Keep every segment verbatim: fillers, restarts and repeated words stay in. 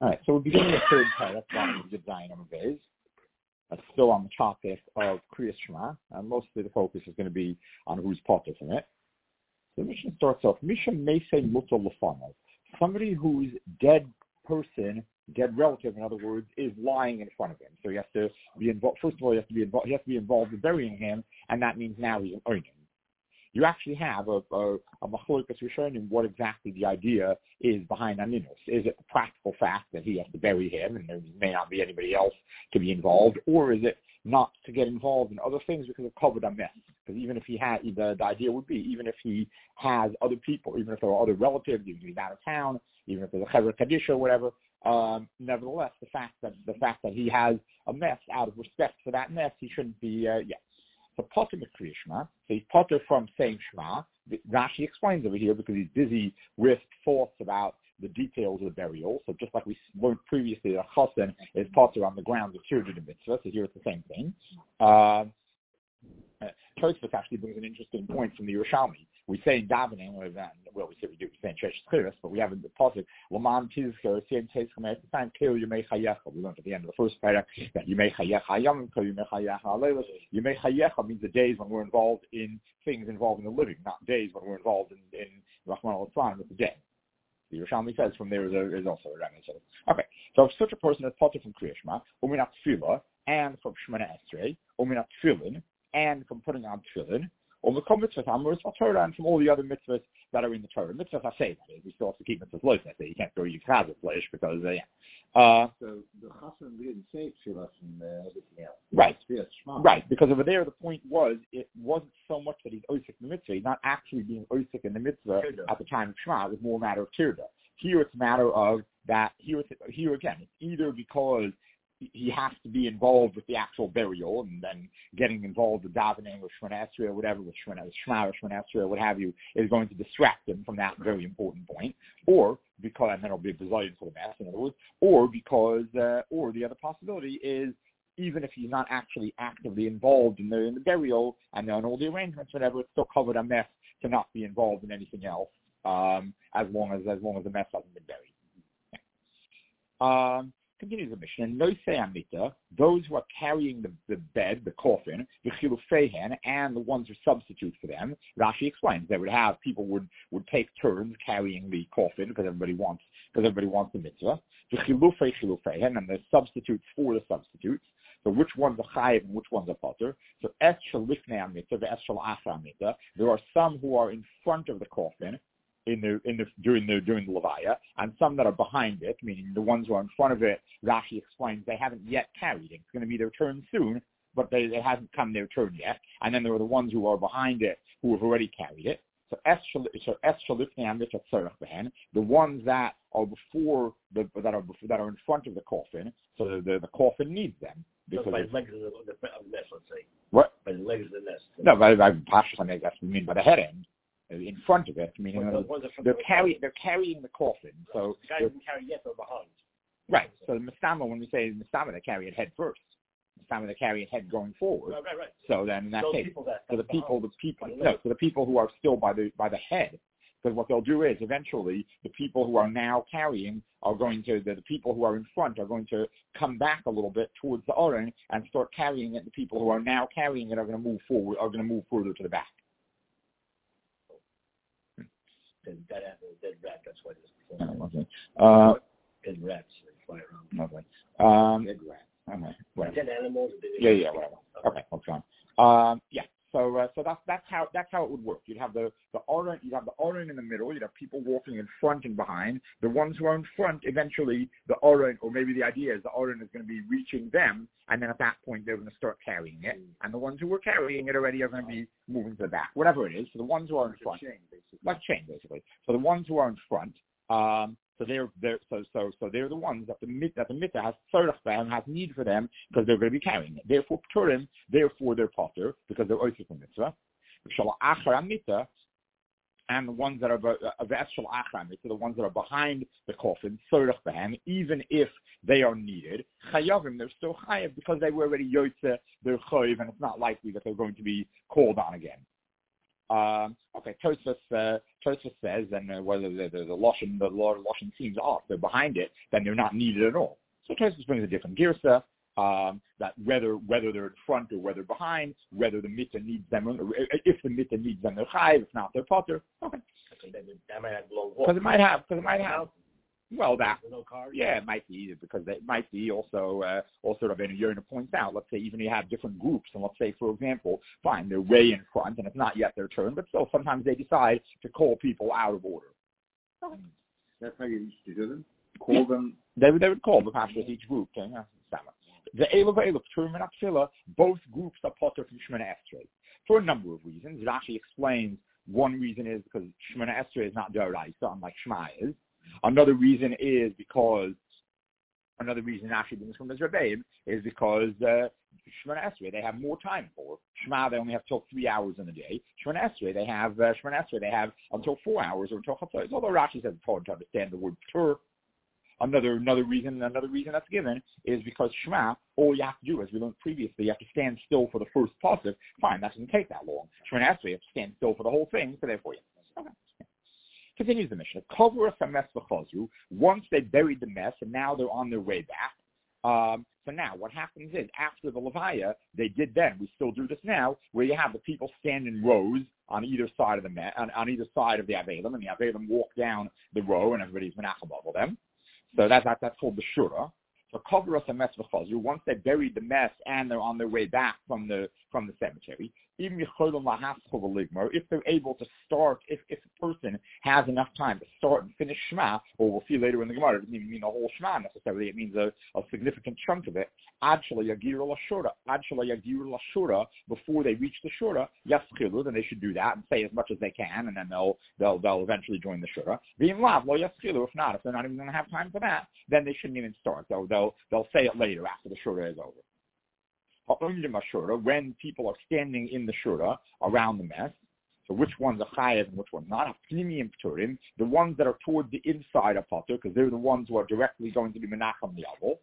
All right, so we're beginning the third parak, the Zion Bez. That's still on the topic of Kriyas Shema, and mostly the focus is going to be on who's potter from it. So the mission starts off, Misha Meisei Muto Lefanav. Somebody whose dead person, dead relative, in other words, is lying in front of him. So he has to be involved. First of all, he has to be involved. He has to be involved in burying him, and that means now he's an earning. You actually have a a, a machlokas rishonim what exactly the idea is behind Aninus. Is it the practical fact that he has to bury him, and there may not be anybody else to be involved, or is it not to get involved in other things because of kavod hamet? Because even if he had, the, the idea would be, even if he has other people, even if there are other relatives, even if he's out of town, even if there's a chevra kaddish or whatever, um, nevertheless, the fact that the fact that he has a mess, out of respect for that mess, he shouldn't be. Uh, yes. So potter Kriya Shema, so he's potter from saying Shema. Rashi explains over here because he's busy with thoughts about the details of the burial. So just like we learned previously, that Chosen is potter on the ground of Tirjid Mitzvah, so here it's the same thing. Uh, Tosfos actually brings an interesting point from the Yerushalmi. We say in davening, well, we say we do, we say in Shesh Tchiris, but we have in the pasuk, L'man tizker, siyem teizchem et time, kil yemei chayecha. We learned at the end of the first paragraph that yemei chayecha hayam, kil yemei chayecha haleilos. Yemei chayecha means the days when we're involved in things involving the living, not days when we're involved in, in Rahman al-Islam with the dead. The Yerushalmi says from there is, a, is also a remnant. So, okay, so if such a person is potter from Kriya Shema, uminat tefillah, and from Shemana Esrei, uminat tefillin, and from putting on tefillin, or the mitzvahs Amos Torah, and from all the other mitzvahs that are in the Torah. Mitzvahs I say that is, we still have to keep mitzvahs lois. I say you can't go Yikazah flesh because uh, yeah. Uh, so the Chassan didn't say tefillah and uh, everything else. Right, right. Because over there the point was it wasn't so much that he's oisik in the mitzvah. He's not actually being oisik in the mitzvah Tirda. At the time of Shema. It was more a matter of tirda. Here it's a matter of that. Here, it's, here again, it's either because he has to be involved with the actual burial and then getting involved with davening or Shemana Esrei or whatever, with Shema or Shemana Esrei or what have you, is going to distract him from that very important point, or because, and then it'll be a bazillion for the mess, in other words, or because, uh, or the other possibility is, even if he's not actually actively involved in the, in the burial and on all the arrangements, whatever, it's still covered a mess to not be involved in anything else, um, as long as, as long as the mess hasn't been buried. Yeah. Um, Continues the mission. And Noisei Amita, those who are carrying the, the bed, the coffin, the chilufeihen, and the ones who substitute for them, Rashi explains they would have people would, would take turns carrying the coffin because everybody wants because everybody wants the mitzvah. The chilufei chilufeihen, and the substitutes for the substitutes. So which ones are chayiv and which ones are potter? So es shel lifnei amita, the es shel achar amita. There are some who are in front of the coffin in the in the during the during the levaya, and some that are behind it, meaning the ones who are in front of it. Rashi explains they haven't yet carried it. It's going to be their turn soon, but they, it hasn't come their turn yet. And then there are the ones who are behind it who have already carried it. So es shalifnei amita tzarech behen, the ones that are before the that are before, that are in front of the coffin. So the the, the coffin needs them. Because by the legs of the, of the nest, let's say. What? By the legs of the nest. No, by by Pashas, I mean that's what we mean by the head end. In front of it, meaning well, the, they're carrying they're carrying the coffin. So the guy doesn't carry yet, they're behind. Right. So the mistama, when we say mistama, they carry it head first. Mistama, they carry it head going forward. Right, right, right. So then in that Those case, people that, so the people, the people, no, so the people who are still by the by the head, because what they'll do is eventually the people who are now carrying are going to the, the people who are in front are going to come back a little bit towards the oren and start carrying it. The people who are now carrying it are going to move forward, are going to move further to the back. Dead, dead, dead rat, that's why this oh, okay. uh, dead rats, they fly around. Okay. Um, dead rats. Okay. Whatever. Dead animals. Yeah, yeah, whatever. Okay, that's fine. Um, yeah. So, uh, so that's that's how that's how it would work. You'd have the the oren, you'd have the oren in the middle. You'd have people walking in front and behind. The ones who are in front, eventually, the oren, or maybe the idea is the oren is going to be reaching them, and then at that point they're going to start carrying it. And the ones who were carrying it already are going to be moving to the back, whatever it is. So the ones who are in front, chain, basically. like chain, basically. So the ones who are in front, um, so they're they're so so so they're the ones that the mit that the mitzvah has tzarech b'hem, has need for them because they're going to be carrying it. Therefore, pturim, therefore they're potter because they're oisik in mitzvah. And the ones that are v'eshel achar amita, the ones that are behind the coffin, tzarech b'hem, even if they are needed, chayavim, they're still chayav because they were already yotze, they're chayiv, and it's not likely that they're going to be called on again. Um, okay, Tosfos uh, Tosfos says, and uh, whether the the, the Lashon the Lashon seems off, they're behind it, then they're not needed at all. So Tosfos brings a different girsa. Um, that whether whether they're in front or whether behind, whether the mitzvah needs them, or if the mitzvah needs them, they're chayiv. If not, they're potter. Okay. That might have blown Because it might have. Because it might have. Well, that. No car? Yeah, it might be because it might be also uh, also Rabbeinu Yonah points out. Let's say even you have different groups, and let's say for example, fine, they're way in front, and it's not yet their turn, but still sometimes they decide to call people out of order. Okay. That's how you used to do them. Call yeah. them. They would they would call the pastors each group. Okay? Yeah, the Eilu v'Eilu, Turim and Tefillah, both groups are potter from Shemona Esrei for a number of reasons. It actually explains one reason is because Shemona Esrei is not D'oraisa, unlike Shema is. Another reason is because another reason actually brings from the Rebbeim is because uh, Shemona Esrei they have more time for. Shema they only have till three hours in the day. Shemona Esrei they have uh, Shemona Esrei they have until four hours or until Chatzos. Although Rashi says it's hard to understand the word tur. Another another reason another reason that's given is because Shema, all you have to do, as we learned previously, you have to stand still for the first pasuk. Fine, that doesn't take that long. Shemona Esrei, you have to stand still for the whole thing, so therefore, yes. Okay. Continues the Mishnah. Cover a mess v'chazru. Once they buried the mess, and now they're on their way back. Um, so now, what happens is, after the Levaya, they did then, we still do this now, where you have the people stand in rows on either side of the me- on, on either side of the Avelim, and the Avelim walk down the row, and everybody's menachem over them. So that's that, that's called the shura. So cover us a mess v'chazru. Once they buried the mess and they're on their way back from the from the cemetery, even if they're able to start, if, if a person has enough time to start and finish Shema, or we'll see later in the Gemara, it doesn't even mean the whole Shema necessarily, it means a, a significant chunk of it. Actually, Yagir l'Shura, actually Yagir l'Shura, before they reach the Shura, Yaschilu, then they should do that and say as much as they can, and then they'll they'll they'll eventually join the Shura. V'im lav lo Yaschilu, if not, if they're not even going to have time for that, then they shouldn't even start. They'll they'll they'll say it later after the Shura is over. When people are standing in the shura around the mess, so which ones are chayav and which ones not, the ones that are toward the inside of potter, because they're the ones who are directly going to be menachem the avel.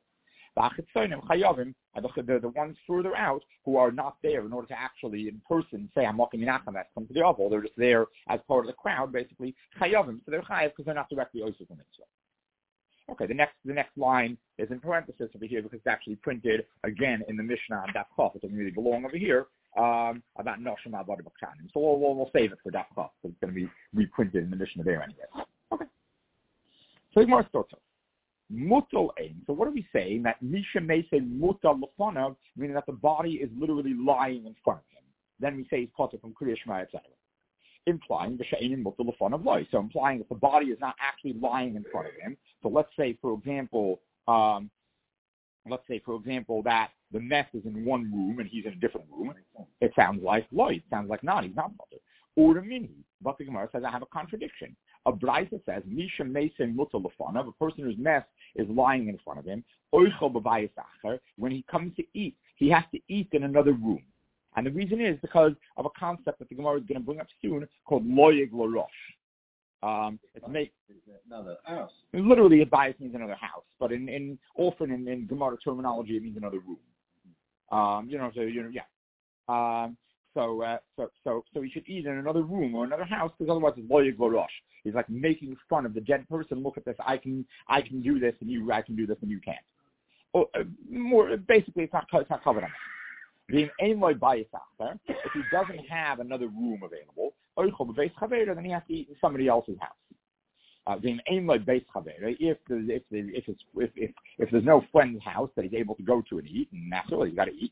They're the ones further out who are not there in order to actually in person say I'm walking menachem that come to the avel. They're just there as part of the crowd, basically chayavim. So they're chayav because they're not directly osuf the mitzvah. Okay, the next the next line is in parenthesis over here because it's actually printed again in the Mishnah on Daf Chaf. It doesn't really belong over here um, about Noshim Abad B'Chanim. So we'll, we'll, we'll save it for Daf Chaf because it's going to be reprinted in the Mishnah there anyway. Okay. So the Gemara starts off. Mutal Ein. So what are we saying? That Misha may say Mutal L'Fanav, meaning that the body is literally lying in front of him. Then we say he's potter from Kriya Shema, et cetera. Implying the she'einin mutal l'fanav loy. So implying that the body is not actually lying in front of him. So let's say, for example, um, let's say, for example, that the mess is in one room and he's in a different room. It sounds like loy. It sounds like not. He's not potter. Or the mini. But the Gemara says I have a contradiction. A Braisa says Misha meisen mutal l'fanav, a person whose mess is lying in front of him. Oichel b'bayis acher. When he comes to eat, he has to eat in another room. And the reason is because of a concept that the Gemara is going to bring up soon called loyeg l'rosh. Um, it's make, another house. Literally, a bias means another house, but in, in often in, in Gemara terminology, it means another room. Um, you know, so you know, yeah. Um, so, uh, so, so, so he should eat in another room or another house because otherwise it's loyeg l'rosh. He's like making fun of the dead person. Look at this. I can, I can do this, and you, I can do this, and you can't. Or, uh, more basically, it's not, it's not covered on that. If he doesn't have another room available, then he has to eat in somebody else's house. Uh, if, if, if, if, if, if there's no friend's house that he's able to go to and eat, and naturally he's got to eat,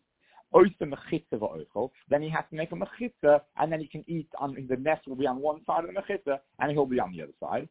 then he has to make a mechitza, and then he can eat on the nest will be on one side of the mechitza, and he'll be on the other side.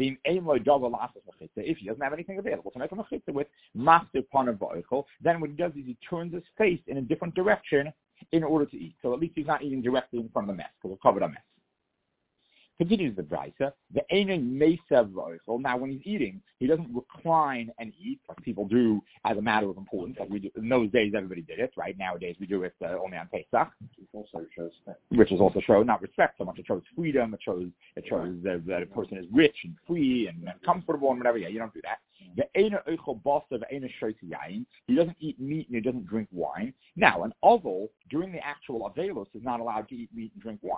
If he doesn't have anything available to make a mechitza with, then what he does is he turns his face in a different direction in order to eat. So at least he's not eating directly in front of the mess because we've covered a mess. Continues the Braisa. The Einen Mesav V'Oichel. Now, when he's eating, he doesn't recline and eat like people do as a matter of importance. Like we do. In those days, everybody did it. Right nowadays, we do it uh, only on Pesach, also shows which is also show not respect so much. It shows freedom. It shows it shows uh, that a person is rich and free and, and comfortable and whatever. Yeah, you don't do that. The Einer Oichel Basav Einer Shoytzi Yain. He doesn't eat meat and he doesn't drink wine. Now, an oval during the actual Avelos is not allowed to eat meat and drink wine.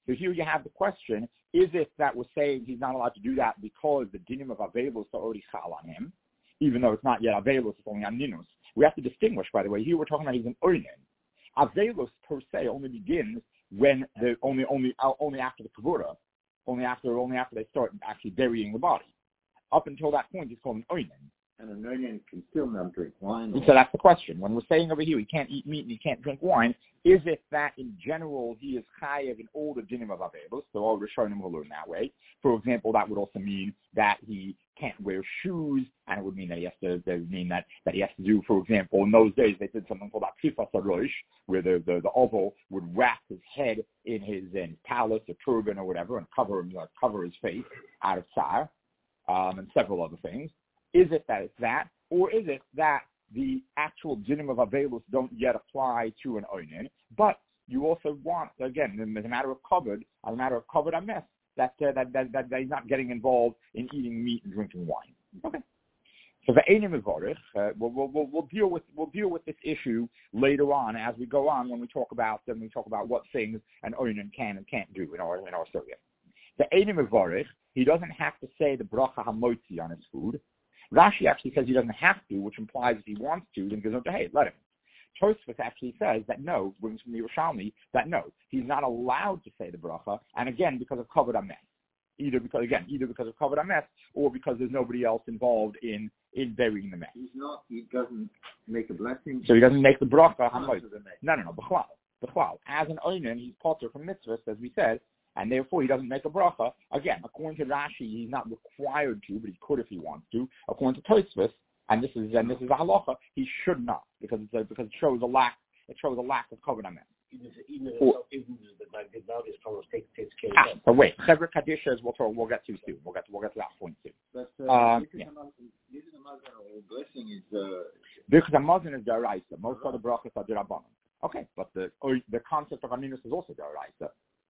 So here you have the question, is it that we're saying he's not allowed to do that because the dinim of Avelus are already chal on him, even though it's not yet Avelus, it's only on Ninus? We have to distinguish, by the way, here we're talking about he's an Oinen. Avelus per se only begins when the only only uh, only after the Kavura, only after only after they start actually burying the body. Up until that point, he's called an Oinen. And an Oinen can still not drink wine. So that's the question. When we're saying over here he can't eat meat and he can't drink wine, is it that in general he is chayav in all the dinim of Avelus? So all Rishonim will learn that way. For example, that would also mean that he can't wear shoes, and it would mean that he has to. That would mean that, that he has to do, for example, in those days they did something called Akifas Harosh, where the, the the oval would wrap his head in his in his talus or turban or whatever and cover him, uh, cover his face out of tsar, um, and several other things. Is it that it's that, or is it that the actual dinim of Avelus don't yet apply to an Oinen, but you also want, again, as a matter of covered, as a matter of covered ames, that, uh, that, that, that, that he's not getting involved in eating meat and drinking wine. Okay. So the Einim Mevorich, uh, we'll, we'll, we'll deal with we'll deal with this issue later on as we go on when we talk about when we talk about what things an Oinen can and can't do in our in our Syria. The Einim Mevorich, he doesn't have to say the bracha hamotzi on his food. Rashi actually says he doesn't have to, which implies if he wants to, then goes on to hey, let him. Tosfos actually says that no, brings from the Yerushalmi, that no, he's not allowed to say the bracha, and again, because of kavod ames. Either because, again, either because of kavod ames, or because there's nobody else involved in, in burying the mess. He's not, he doesn't make a blessing. So he doesn't make the bracha. No, no, no, b'chlal. B'chlal. As an oinen, he's potter from mitzvahs, as we said, and therefore he doesn't make a bracha. Again, according to Rashi, he's not required to, but he could if he wants to. According to Tosfos, and this is and this is a halacha, he should not, because it's a, because it shows a lack it shows a lack of kavod ames. Even if even the like the nowadays Congress takes takes care of that. So wait, Chevra Kadishas we'll talk, we'll get to soon. We'll get to, we'll get to that point soon. But uh, um, yeah. the blessing is uh, because the Muslim is deraisa. Most of the brachas are derabanan. Okay, but the or the concept of aninus is also deraisa.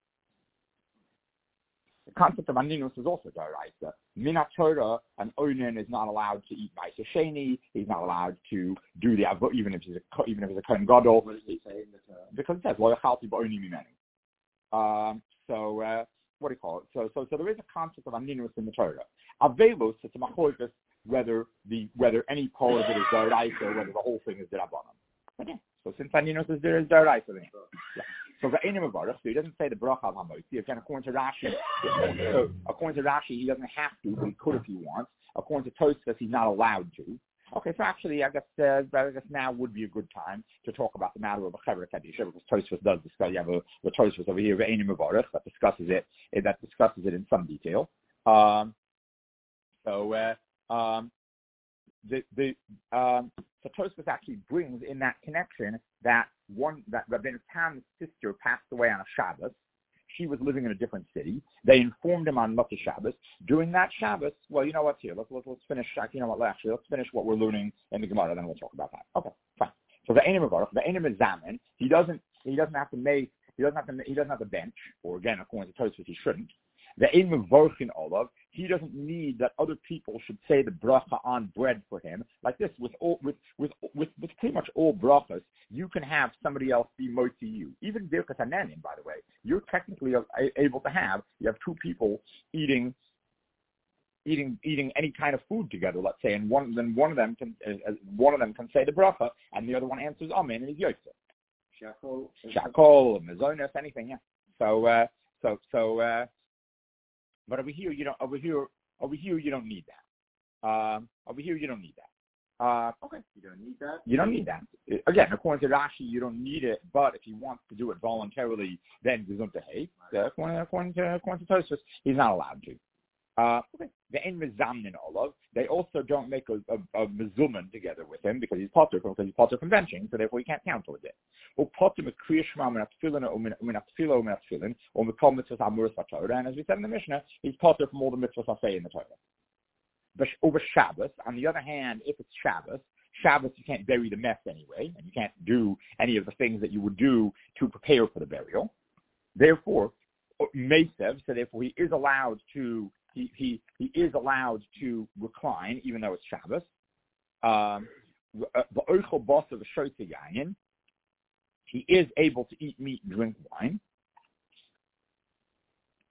The concept of aninus is also deraisa. Minat Torah, an oinen is not allowed to eat ma'aser sheni. He's not allowed to do the avo, even if he's a even if he's a kohen gadol. What does it say in the Torah? Because it says lo yachalti ba'oni mimenu. Um. So uh, what do you call it? So so so there is a concept of aninus in the Torah. Avelus, it's a machlokes whether the whether any part of it is deraisa or whether the whole thing is derabanan. But yeah. So since aninus is there is deraisa, then yeah. So the Einim Mevorich, so he doesn't say the bracha of hamotzi. Again, according to Rashi, so according to Rashi, he doesn't have to, but he could if he wants. According to Tosfos, he's not allowed to. Okay, so actually, I guess uh, I guess now would be a good time to talk about the matter of a Chevra Kadisha, because Tosfos does discuss. You have a, a Tosfos over here, the Einim Mevorich, that discusses it. That discusses it in some detail. Um, so uh, um, the the um, so Tosfos actually brings in that connection that one that Rabbeinu Tam's sister passed away on a Shabbos. She was living in a different city. They informed him on Motzei Shabbos. During that Shabbos, well, you know what's here. Let's let's, let's finish. You know what? Actually, let's finish what we're learning in the Gemara, then we'll talk about that. Okay, fine. So the Einim Mevorich, the Einim Mezamin, he doesn't he doesn't have to make he doesn't have to he doesn't have to bench, or again, according to Tosfos, he shouldn't. The Einim Mevorich in Olav, he doesn't need that other people should say the bracha on bread for him. Like this, with all with with with, with pretty much all brachas, you can have somebody else be motzi you. Even Birkas Hananim, by the way, you're technically able to have. You have two people eating, eating, eating any kind of food together. Let's say, and one then one of them can uh, one of them can say the bracha, and the other one answers amen and he's yotze. Shakol, Shakol, mezonos, anything, yeah. So uh, so so. Uh, But over here, you don't. Over here, over here, you don't need that. Um, over here, you don't need that. Uh, okay, you don't need that. You don't need that. Again, according to Rashi, you don't need it. But if he wants to do it voluntarily, then gesund to hay. According, according to according to Tosfos, he's not allowed to. Uh, okay. The ein mezamnin olav. They also don't make a, a, a mezuman together with him because he's potter from because he's potter from benching, so therefore he can't count towards it. Or potter with kriya shema min atfilin or min atfilo min atfilin or mikol mitzvahs amuras v'torah. And as we said in the Mishnah, he's potter from all the mitzvahs I say in the Torah. But over Shabbos, on the other hand, if it's Shabbos, Shabbos you can't bury the mess anyway, and you can't do any of the things that you would do to prepare for the burial. Therefore, Mesev, so therefore he is allowed to. He, he he is allowed to recline, even though it's Shabbos. Um, he is able to eat meat and drink wine.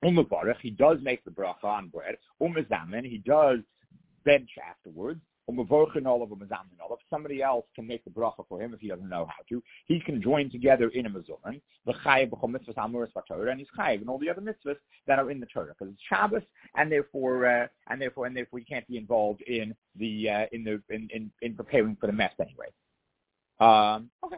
Umavarech, he does make the bracha on bread. Umazamen, he does bench afterwards. Umavorchen olav, umazamen olav. Somebody else can make the bracha for him if he doesn't know how to. He can join together in a mezuzah. The chayiv b'chol mitzvahs amuras v'Torah, and he's chayiv in all the other mitzvahs that are in the Torah because it's Shabbos, and therefore, uh, and therefore, and therefore, he can't be involved in the uh, in the in, in in preparing for the mess anyway. Um, okay.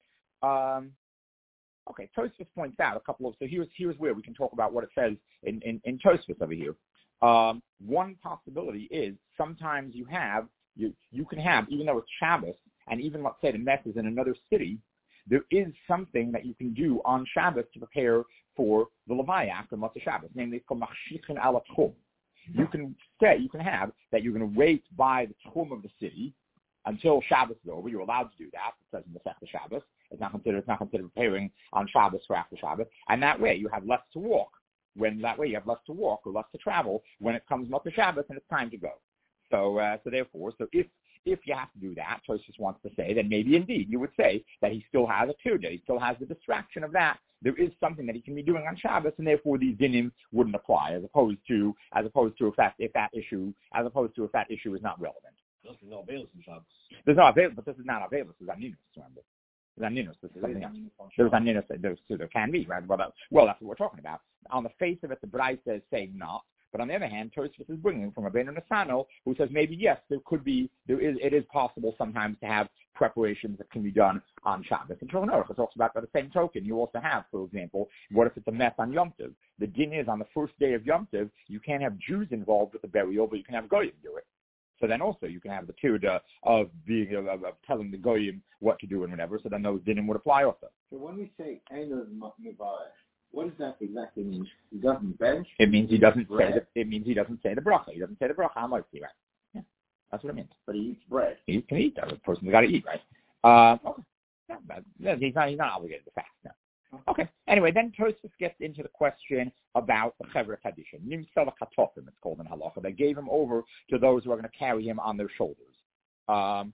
Um, Okay, Tosfos points out a couple of, so here's here's where we can talk about what it says in, in, in Tosfos over here. Um, one possibility is sometimes you have, you, you can have, even though it's Shabbos, and even let's say the mess is in another city, there is something that you can do on Shabbos to prepare for the Levaya after Motzei Shabbos, namely it's called Machshichin ala Tchum. You can say, you can have that you're going to wait by the Tchum of the city until Shabbos is over. You're allowed to do that. It says in the Masechta Shabbos. It's not considered. It's not considered preparing on Shabbos for after Shabbos. And that way, you have less to walk. When that way, you have less to walk or less to travel when it comes Motzei Shabbos and it's time to go. So, uh, so therefore, so if if you have to do that, Tosfos wants to say, then maybe indeed you would say that he still has a tirda. He still has the distraction of that. There is something that he can be doing on Shabbos, and therefore these dinim wouldn't apply, as opposed to as opposed to if that if that issue as opposed to if that issue is not relevant. There's no available in Shabbos. There's no available, but this is not available. This is Aninus, remember. This is Aninus. This is something else. There's Aninus. There's, so there can be, right? Well, that, well, that's what we're talking about. On the face of it, the Braisa is saying not. But on the other hand, Tosfos is bringing from Rabbeinu Nasano, who says maybe yes, there could be, there is, it is possible sometimes to have preparations that can be done on Shabbos. And Shulchan Aruch talks about by the same token. You also have, for example, what if it's a mess on Yom Tov? The din is on the first day of Yom Tov, you can't have Jews involved with the burial, but you can have Goyim do it. So then also you can have the tirda of being of, of telling the goyim what to do and whatever. So then those dinim would apply also. So when we say Einon Mivarech, what does that exactly mean? He doesn't bench. It means he doesn't say. The, it means he doesn't say the bracha. He doesn't say the bracha. I'm like, right? Yeah, that's what it means. But he eats bread. He can eat. That person's got to eat, right? Uh, okay. Yeah, but he's not. He's not obligated to fast. No. Okay. Anyway, then Tosfos gets into the question about the Chevra Kadisha. Nimsel Katofim, it's called in Halacha. They gave him over to those who are going to carry him on their shoulders. Um,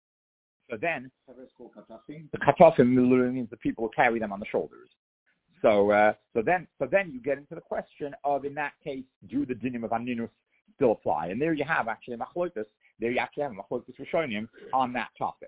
so then, the Katofim literally means the people who carry them on the shoulders. So, uh, so then, so then you get into the question of, in that case, do the dinim of Aninus still apply? And there you have actually Machlokus. There you actually have Machlokus Rishonim on that topic.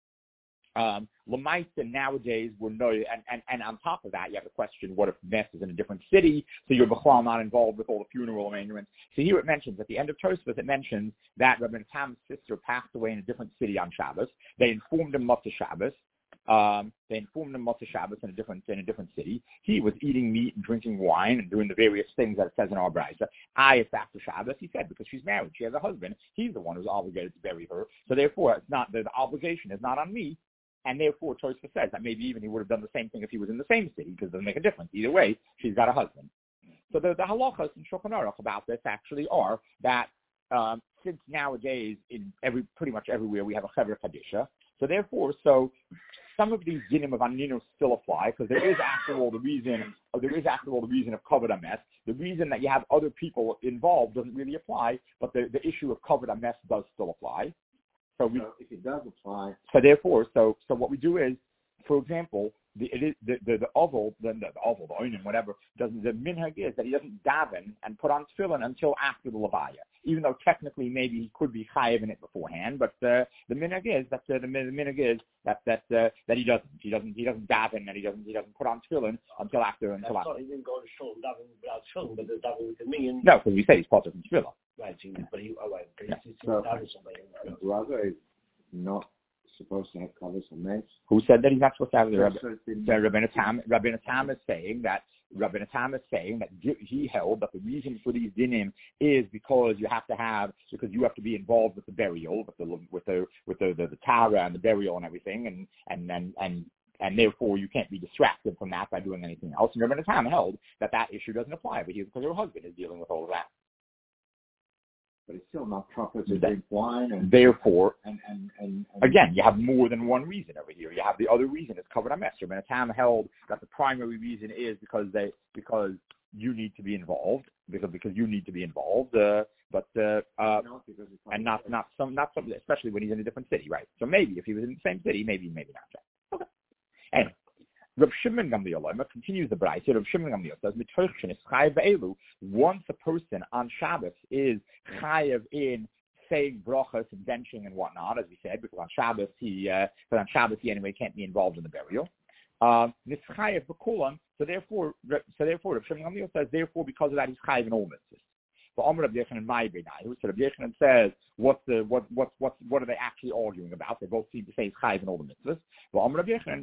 Um, Lamaisa nowadays we're no, and, and, and on top of that, you have the question: what if Mess is in a different city, so you're b'chlal not involved with all the funeral arrangements? So here it mentions at the end of Tosfos, it mentions that Rabbi Natam's sister passed away in a different city on Shabbos. They informed him Motzei Shabbos. Um, they informed him Motzei Shabbos in a different in a different city. He was eating meat and drinking wine and doing the various things that it says in our Braisa. I, it's after Shabbos. He said because she's married, she has a husband. He's the one who's obligated to bury her. So therefore, it's not the, the obligation is not on me. And therefore, Tosfos says that maybe even he would have done the same thing if he was in the same city, because it doesn't make a difference. Either way, she's got a husband. So the, the halachas in Shulchan Aruch about this actually are that um, since nowadays in every pretty much everywhere we have a Chevra Kadisha, so therefore, so some of these dinim of Aninus still apply, because there is after all the reason, or there is after all the reason of covered ames. The reason that you have other people involved doesn't really apply, but the, the issue of covered ames does still apply. So, we, so if it does apply, so therefore, so so what we do is, for example, the it is, the the, the oval, the, the oval, the oinim, whatever, doesn't the minhag is that he doesn't daven and put on tefillin until after the levaya. Even though technically maybe he could be chayiv in it beforehand, but uh, the minhag is that uh, the, the minhag is that that uh, that he doesn't he doesn't he doesn't daven and he doesn't he doesn't put on tefillin until after until That's after. He didn't go to shul daven without shul, but there's daven with the million. No, because we say he's part of the tefillah. Right, so, but he, oh, right, but Yeah. he's, he's So, daven somebody. the brother is not supposed to have covers and mess. Who said that he's not supposed to have the Rabbi? So it's been- So Rabbi Natam, Rabbi Natam is saying that Rabbi Natam is saying that he held that the reason for these dinim is because you have to have because you have to be involved with the burial, with the with the with the the, the tara and the burial and everything, and and and and. And therefore, you can't be distracted from that by doing anything else. And Rabbi Natam held that that issue doesn't apply over here because her husband is dealing with all of that. But it's still not proper to That- drink wine and Therefore, and, and, and, and again, you have more than one reason over here. You have the other reason it's covered on Mester. Rabbi Natam held that the primary reason is because they because you need to be involved because because you need to be involved. Uh, but uh, uh, not because it's and not not some not some especially when he's in a different city, right? So maybe if he was in the same city, maybe maybe not. Okay. Anyway, Rav Shimon Gamliel continues the brayso. Rav Shimon Gamliel says, "Mitochshin is chayav be'elu." Once a person on Shabbos is chayav in saying brachas and benching and whatnot, as we said, because on Shabbos he, uh, but on Shabbos he anyway can't be involved in the burial. Um, chayav b'kulam. So therefore, so therefore, Rav Shimon Gamliel says, therefore, because of that, he's chayav in all mitzvahs. But Amar Rav Yechanan my b'nai, who said Rav Yechanan says, what's the what what what what are they actually arguing about? They both seem to say he's chayav in all the mitzvahs. But Amar Rav Yechanan,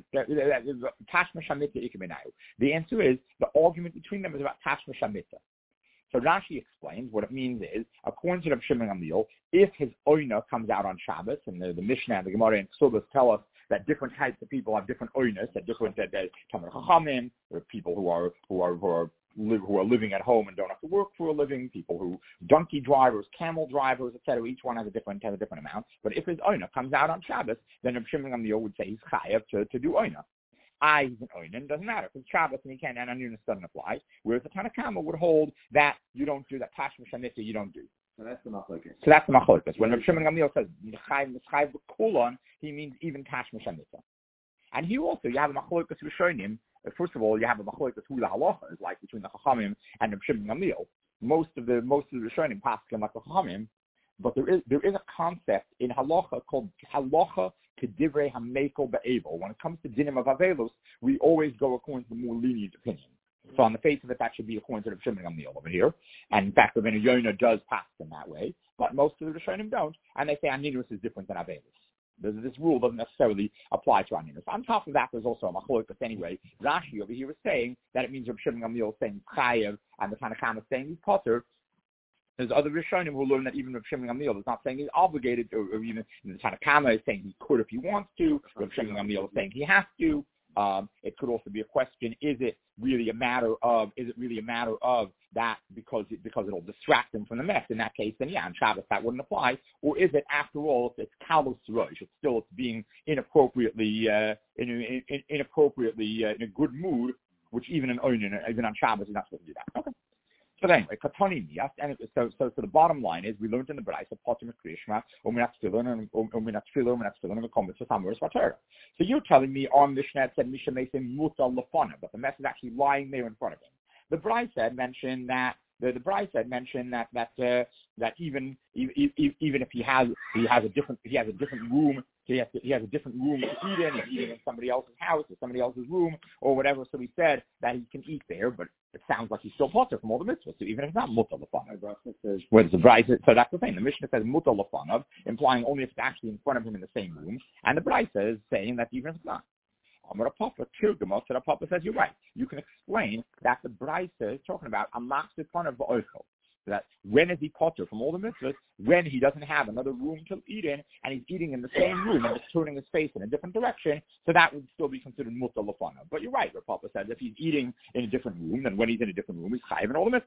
tashma shamita ikemenayu. The answer is the argument between them is about tashma shamita. So Rashi explains what it means is, according to Rav Shimon Gamliel, if his oina comes out on Shabbos, and the, the Mishnah and the Gemara and Ksubas tell us that different types of people have different oinas, that different that that Talmid Chachamim, there are people who are who are who are live, who are living at home and don't have to work for a living, people who donkey drivers, camel drivers, et cetera. Each one has a different has a different amount. But if his oina comes out on Shabbos, then Rav Shimon Gamliel would say he's chayav to, to do oina. I, he's an oinen, doesn't matter. Because Shabbos and he can't, and Anunis doesn't apply. Whereas the Tanna Kama would hold that you don't do that Tashma Shanita, you don't do. So that's the machlokes. So that's the machlokes. When Rav Shimon Gamliel says Chayv B'Kulon, he means even Tashma Shanita. And here also you have a machlokes Rishonim. First of all, you have a machlokes who the halacha is like between the Chachamim and Rav Shimon Gamliel. Most of the most of the Rishonim pass them like the Chachamim, but there is there is a concept in halacha called halacha kedivrei hamekel be'evel. When it comes to dinim of avelos, we always go according to the more lenient opinion. So on the face of it, that should be according to the Shimon Gamliel over here. And in fact, Rabbeinu Yonah does pass them that way, but most of the Rishonim don't, and they say aninus is different than avelos. This, this rule doesn't necessarily apply to aninus. On top of that, there's also a machlokes anyway. Rashi over here is saying that it means Rabbi Shimon Gamliel is saying chayav, and the Tanna Kama is saying he's potter. There's other Rishonim who learn that even Rav Shimon Gamliel is not saying he's obligated, or, or even the Tanna Kama is saying he could if he wants to. Rav Shimon Gamliel is saying he has to. Um, it could also be a question: Is it really a matter of? Is it really a matter of that because it, because it'll distract him from the mess? In that case, then yeah, on Shabbos that wouldn't apply. Or is it, after all, it's kalos rosh? It's still it's being inappropriately uh, in, in, in, inappropriately uh, in a good mood, which even in even on Shabbos you're not supposed to do that. Okay. So anyway, katoni niyas, and so so so the bottom line is we learned in the brayso potter mikrishma uminat tefillin and uminat tefillin uminat tefillin and komitz v'samuris v'torah. So you're telling me on Mishnah said misha mesim mutal lefana, but the mess is actually lying there in front of him. The brayso mentioned that the the brayso mentioned that that uh, that even even even if he has he has a different he has a different room. He has, to, he has a different room to eat in. He's eating in somebody else's house or somebody else's room or whatever. So he said that he can eat there, but it sounds like he's still potter from all the mitzvahs. So even if it's not mutal lefanav, where's the brayso? So that's the thing. The Mishnah says mutal lefanav, implying only if it's actually in front of him in the same room, and the brayso is saying that even if it's not. Amar Papa, Kirgamos, and Papa says you're right. You can explain that the brayso is talking about a machzit fun of oichel. That when is he potter from all the mitzvahs? When he doesn't have another room to eat in, and he's eating in the same room and just turning his face in a different direction, so that would still be considered mutal lefanav. But you're right, what Papa says. If he's eating in a different room, then when he's in a different room, he's chayav in all the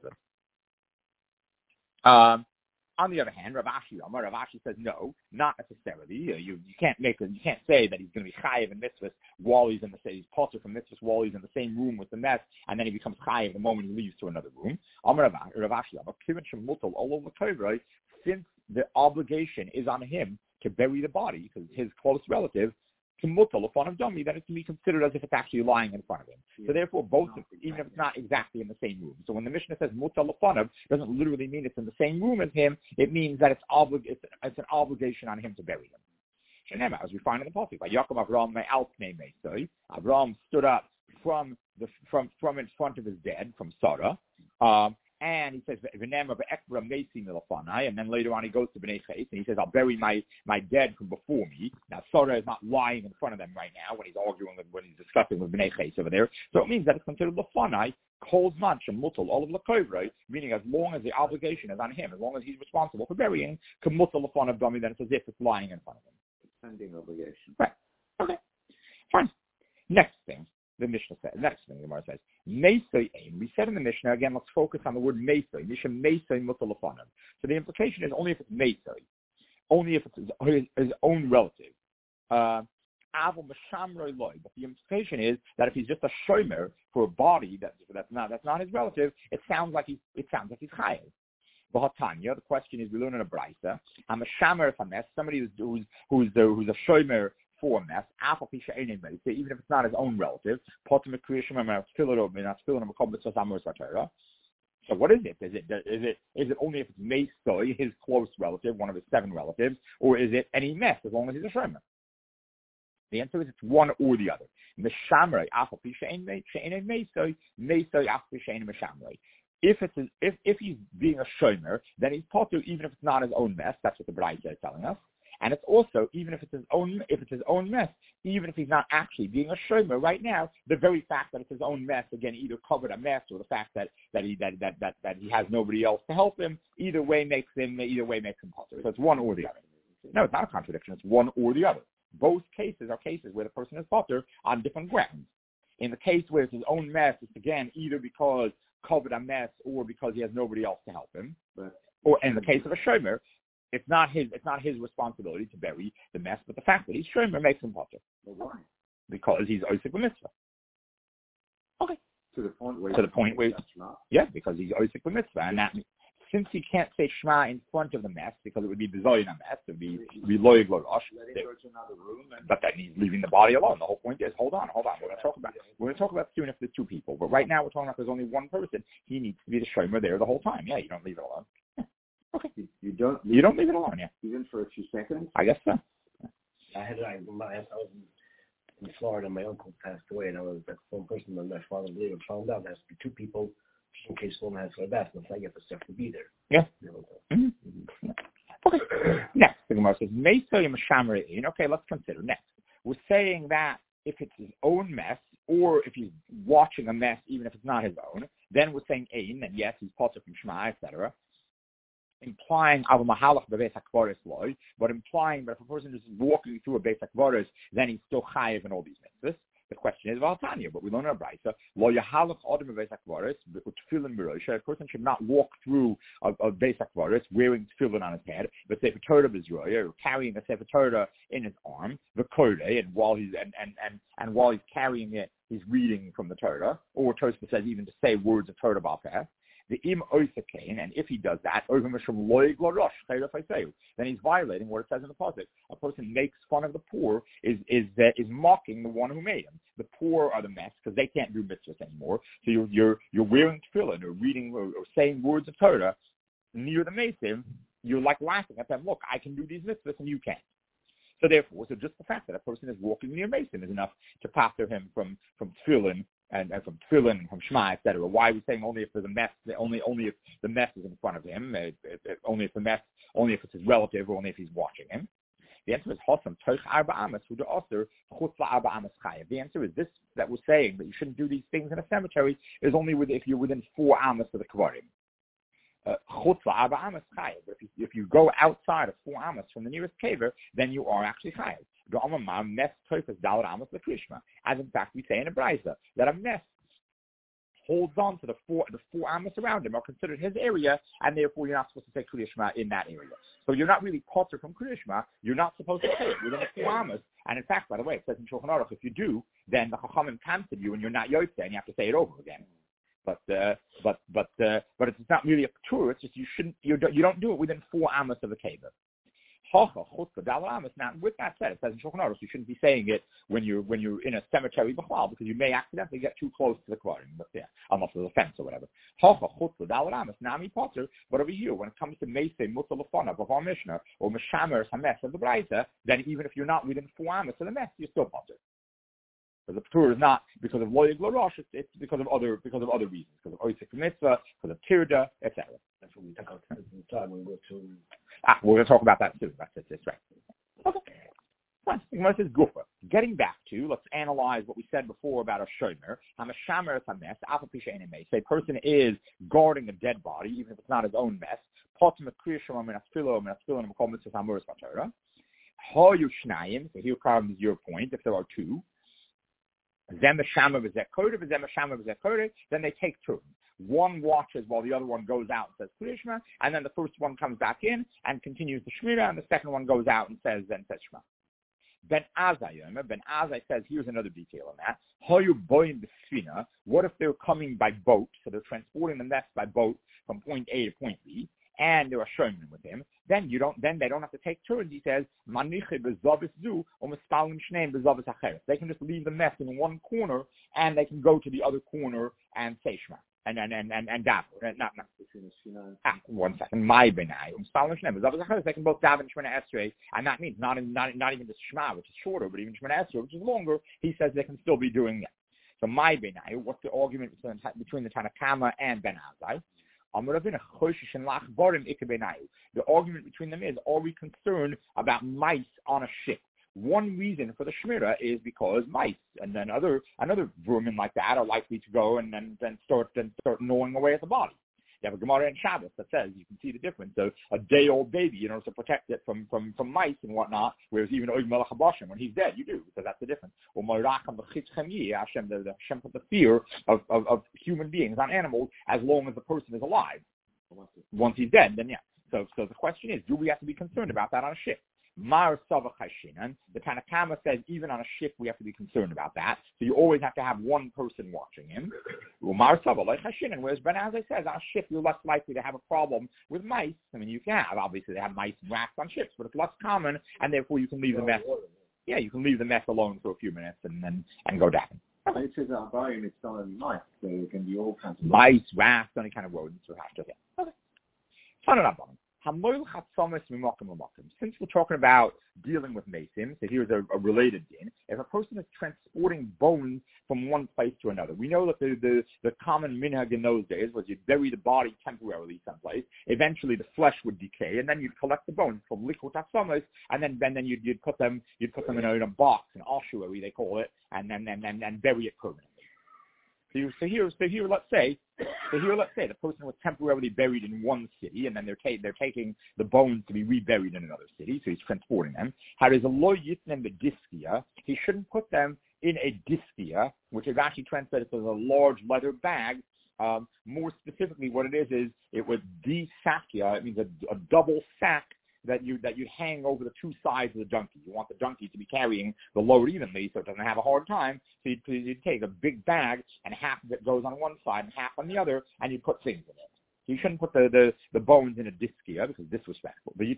mitzvahs. Um, on the other hand, Rav Ashi Amar, Rav Ashi says no, not necessarily. You you, you can't make a, you can't say that he's going to be chayav in mitzvahs while he's in the he's potter from mitzvahs while he's in the same room with the mess, and then he becomes chayav the moment he leaves to another room. Amar Rav Ashi Amar, kiven shemutal all over the since the obligation is on him to bury the body because his close relative. To mutal a fun of dummy, that it can be considered as if it's actually lying in front of him. Yeah. So therefore, both, no, even if it's not exactly in the same room. So when the Mishnah says mutal a fun of, doesn't literally mean it's in the same room as him. It means that it's oblig- it's, it's an obligation on him to bury him. Shenema, as we find in the pasuk, by Yaakov Avram me'alpnei meisoi, Avram stood up from the from from in front of his dead, from Sarah. Um, And he says, and then later on he goes to Bnei Ches, and he says, I'll bury my, my dead from before me. Now, Sarah is not lying in front of them right now when he's arguing, with, when he's discussing with Bnei Ches over there. So it means that it's considered Lefanai, Kol's Manch, and Mutal, all of Lekovrei, meaning as long as the obligation is on him, as long as he's responsible for burying, Mutal Lefanav Dami, then it's as if it's lying in front of him. Pending obligation. Right. Okay. Fine. Next thing. The Mishnah says, next thing the Gemara says, Meisoi Aim. We said in the Mishnah, again, let's focus on the word Meisoi. Mishnah Meisoi Mutalafanim. So the implication is only if it's Meisoi, only if it's his, his own relative. Uh, but the implication is that if he's just a shomer for a body that, that's not that's not his relative, it sounds like he's it sounds like he's chayav. B'hatanya, the question is, we learn in a brayso, I'm a shamer fames, somebody who's who's who's, the, who's a shomer for a mess, even if it's not his own relative. So what is it? Is it is it is it only if it's Meisoi, his close relative, one of his seven relatives, or is it any mess as long as he's a shomer? The answer is it's one or the other. If it's a, if if he's being a shomer, then he's potter even if it's not his own mess. That's what the Braisa is telling us. And it's also even if it's his own if it's his own mess, even if he's not actually being a shomer right now, the very fact that it's his own mess again either covered a mess or the fact that that he that that that, that he has nobody else to help him, either way makes him either way makes him potter. So it's one or the other. No, it's not a contradiction. It's one or the other. Both cases are cases where the person is potter on different grounds. In the case where it's his own mess, it's again either because covered a mess or because he has nobody else to help him. But, or in the case of a shomer, it's not his it's not his responsibility to bury the mess, but the fact that he's shomer makes him potter. Why? Because he's osik b'mitzvah. Okay. To the point where to the point where yeah, because he's osik b'mitzvah, and that since he can't say Shema in front of the mess because it would be bezoyin a mess, it would be be loyig l'rosh. But then he's leaving the body alone. The whole point is, hold on, hold on. We're going to talk about we're going to talk about soon if there's two people. But right now we're talking about there's only one person. He needs to be the shomer there the whole time. Yeah, you don't leave it alone. Yeah. Okay, you, you don't you don't leave it alone. Yeah, even for a few seconds. I guess so. I had I, my, I was in Florida. My uncle passed away, and I was that one person that my father believed and found out there has to be two people. In case one has for that, and I get the stuff to be there. Yeah. Mm-hmm. Mm-hmm. Okay. Next, the Gemara says, okay, let's consider. Next, we're saying that if it's his own mess, or if he's watching a mess, even if it's not his own, then we're saying Ein, and yes, he's potter from Shema, et cetera. Implying Ava Mahalach Bebeis HaKvaris loy, but implying that if a person is walking through a Beis HaKvaris, then he's still chayiv in all these mitzvahs. The question is about Tanya, but we learn in our Braisa, lo yahalach adam beis hakvaris utfilin b'rosh. A person should not walk through a, a beis hakvaris wearing tefillin on his head, but sefer Torah b'zroya, or carrying a sefer Torah in his arm, the kodei, and while he's and, and, and, and while he's carrying it, he's reading from the Torah, or Tosfos says even to say words of Torah b'alpeh. The im oisakain, and if he does that, then he's violating what it says in the pasuk. A person makes fun of the poor, is is uh, is mocking the one who made him. The poor are the mess because they can't do mitzvahs anymore. So you're you're you're wearing tefillin or reading or, or saying words of Torah near the mesim. You're like laughing at them. Look, I can do these mitzvahs and you can't. So therefore, so just the fact that a person is walking near mesim is enough to pater him from from tefillin. And, and from tefillin and from Shema, et cetera. Why are we saying only if there's a mess? Only, only if the mess is in front of him. Uh, uh, only if the mess, only if it's his relative, or only if he's watching him. The answer is Hossam Toich Arba Amas who the author Chutla Arba Amas Chayev. The answer is this: that we're saying that you shouldn't do these things in a cemetery is only with if you're within four amas of the Kvarim. Chutla Arba Amas Chayev. But if you, if you go outside of four amas from the nearest caver, then you are actually Chayev. As in fact we say in a Braisa that a mess holds on to the four the four amas around him are considered his area, and therefore you're not supposed to say Kriya Shema in that area. So you're not really potter from Kriya Shema. You're not supposed to say it within the four amas. And in fact, by the way, it says in Shulchan Aruch, if you do, then the Chachamim cancel you, and you're not Yotze, and you have to say it over again. But uh, but but uh, but it's not really a patur. It's just you shouldn't you don't, you don't do it within four amas of the caver. Now, with that said, it says in Shulchan Aruch you shouldn't be saying it when you're when you're in a cemetery b'chlal because you may accidentally get too close to the Kvarim. But yeah, unless there's a fence or whatever. But over here, when it comes to Meisei Mutalafana of our Mishnah or Meshamer Hamesh of the Braisa, then even if you're not within four amas of the mess, you're still potter. Because the Torah is not because of loyig l'rosh, it's, it's because of other because of other reasons, because of oisik mitzvah, because of tirda, et cetera. That's what we talk about the time when we go to. Ah, we're going to talk about that soon. That's it. That's right. Okay. Fine. This is Gufa. Getting back to, let's analyze what we said before about a shomer. I'm a shamer hames. Alpha pisha enemy. Say, a person is guarding a dead body, even if it's not his own mess. Potem kriya shalom and asfilo and asfilo and makom mitzvah hamuras v'torah. Hoyu shnayim. So here comes your point. If there are two. Then they take turns. One watches while the other one goes out and says Kriya Shema, and then the first one comes back in and continues the Shmira, and the second one goes out and says then says Shema. Ben Azai, Ben Azai says, here's another detail on that. Hoyu boyin b'sfina. What if they're coming by boat? So they're transporting the mess by boat from point A to point B. and there are showmen with him, then you don't. Then they don't have to take turns. He says, "Maniche bezavis zu or mispalim shneim bezavis acheres." They can just leave the mess in one corner, and they can go to the other corner and say shema and and and and, and daven. Not not. Ah, one second. My benai mispalim shneim bezavis acheres. They can both daven shemona esrei, and that means not in, not not even the shema, which is shorter, but even shemona esrei, which is longer. He says they can still be doing that. So my benai, what's the argument between, between the Tanakama and Ben Azai? The argument between them is, are we concerned about mice on a ship? One reason for the shmira is because mice, and then other another vermin like that are likely to go and then, then start then start gnawing away at the body. You have a Gemara in Shabbos that says you can see the difference. So a day-old baby, you know, to protect it from, from, from mice and whatnot, whereas even Oig Melech HaBashim, when he's dead, you do, because that's the difference. Or Hashem, the Hashem put the fear of, of, of human beings on animals as long as the person is alive. Once he's dead, then yeah. So so the question is, do we have to be concerned about that on a ship? Mar Sava Chashinan, the Tanakama says even on a ship we have to be concerned about that. So you always have to have one person watching him. Mar Sava Chashinan, whereas Ben Azai says on a ship you're less likely to have a problem with mice. I mean, you can have, obviously they have mice and rats on ships, but it's less common, and therefore you can leave the mess. Yeah, you can leave the mess alone for a few minutes and then and go down. Okay. It says that aquarium is not only mice, so it can be all kinds of mice, rats, any kind of rodents or have to. Yeah. Okay. Turn it up on him. Since we're talking about dealing with mason, so here's a, a related din. If a person is transporting bones from one place to another, we know that the, the, the common minhag in those days was you'd bury the body temporarily someplace. Eventually, the flesh would decay, and then you'd collect the bones from liquid taxomas, and then and then you'd, you'd put them you'd put them in a, in a box, an ossuary they call it, and then and and, and bury it permanently. So, you, so here, so here, let's say, so here, let's say the person was temporarily buried in one city, and then they're ta- they're taking the bones to be reburied in another city. So he's transporting them. How does a lo yitnem bediskia? He shouldn't put them in a diskia, which is actually translated as a large leather bag. Um, more specifically, what it is is it was disakia. It means a, a double sack that you that you hang over the two sides of the donkey. You want the donkey to be carrying the load evenly so it doesn't have a hard time. So you, you take a big bag and half of it goes on one side and half on the other, and you put things in it. So you shouldn't put the, the, the bones in a diskia because it's disrespectful. And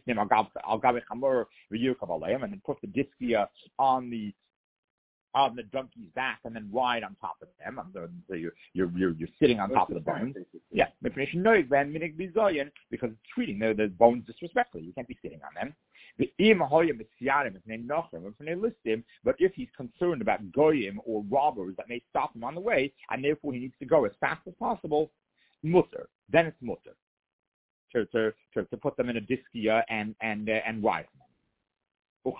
then put the diskia on the on the donkey's back and then ride on top of them. So you're, you're, you're, you're sitting on top of the bones. Yeah, because it's treating the, the bones disrespectfully. You can't be sitting on them. But if he's concerned about goyim or robbers that may stop him on the way, and therefore he needs to go as fast as possible, mutter, then it's mutter to, to, to, to put them in a diskia and, and, uh, and ride them. That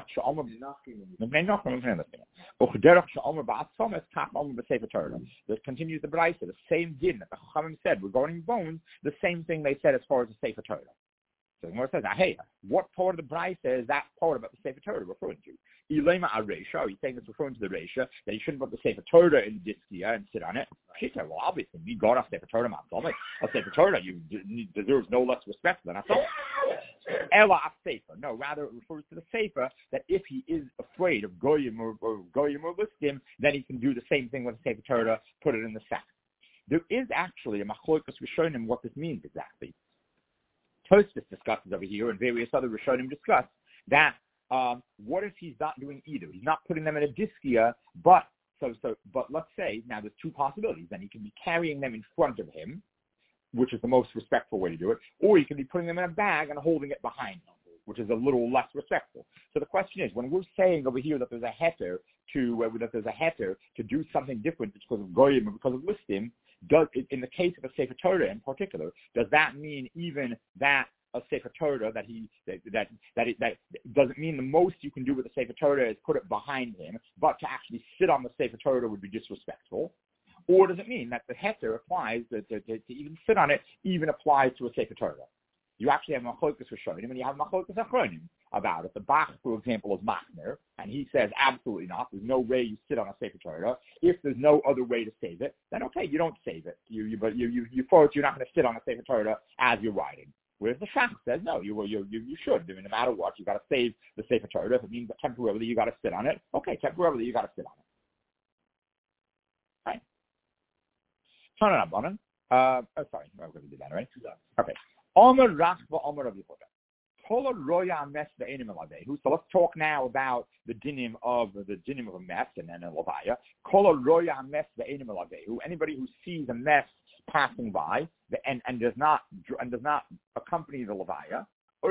continues the Braisa, the same din that the Chachamim said regarding bones, the same thing they said as far as the Sefer Torah. So the Gemara says, hey, what part of the Braisa is that part about the Sefer Torah referring to? Ilema Aresha, are you saying it's referring to the Resha, that you shouldn't put the Sefer Torah in the diskia and sit on it? She said, well, obviously, we got a Sefer Torah, a Sefer Torah you deserves no less respect than a Torah. Ela Sefer. No, rather it refers to the Sefer that if he is afraid of Goyim or, or Goyim or Listim, then he can do the same thing with the Sefer Torah, put it in the sack. There is actually a Machlokas Rishonim what this means exactly. Tosfos discusses over here, and various other Rishonim discuss that um, what if he's not doing either? He's not putting them in a diskia, but so so. But let's say now there's two possibilities. Then he can be carrying them in front of him, which is the most respectful way to do it, or you can be putting them in a bag and holding it behind him, which is a little less respectful. So the question is, when we're saying over here that there's a heter to uh, that there's a heter to do something different because of goyim or because of listim, does in the case of a Sefer Torah in particular, does that mean even that a Sefer Torah that he that that that, it, that doesn't mean the most you can do with a Sefer Torah is put it behind him, but to actually sit on the Sefer Torah would be disrespectful? Or does it mean that the heter applies, to, to, to, to even sit on it, even applies to a Sefer Torah? You actually have Machlokas Rishonim and you have Machlokas Achronim about it. The Bach, for example, is Machner, and he says absolutely not. There's no way you sit on a Sefer Torah. If there's no other way to save it, then okay, you don't save it. You, you but you you you force you're not going to sit on a Sefer Torah as you're riding. Whereas the Shach says no, you you you you should. I mean, no matter what, you got to save the Sefer Torah. If it means that temporarily you got to sit on it, okay, temporarily you got to sit on it. Right. Turn it up, Bonan. Uh, oh, sorry, we're going to do that, right? Okay. Omer Rachva Omer Rav Yehuda. Kola Roya Mes Ve'enim Elavehu. So let's talk now about the dinim of the dinim of a mess and then a lavaya. Kola Roya Mes Ve'enim Elavehu. Anybody who sees a mess passing by and, and does not and does not accompany the lavaya.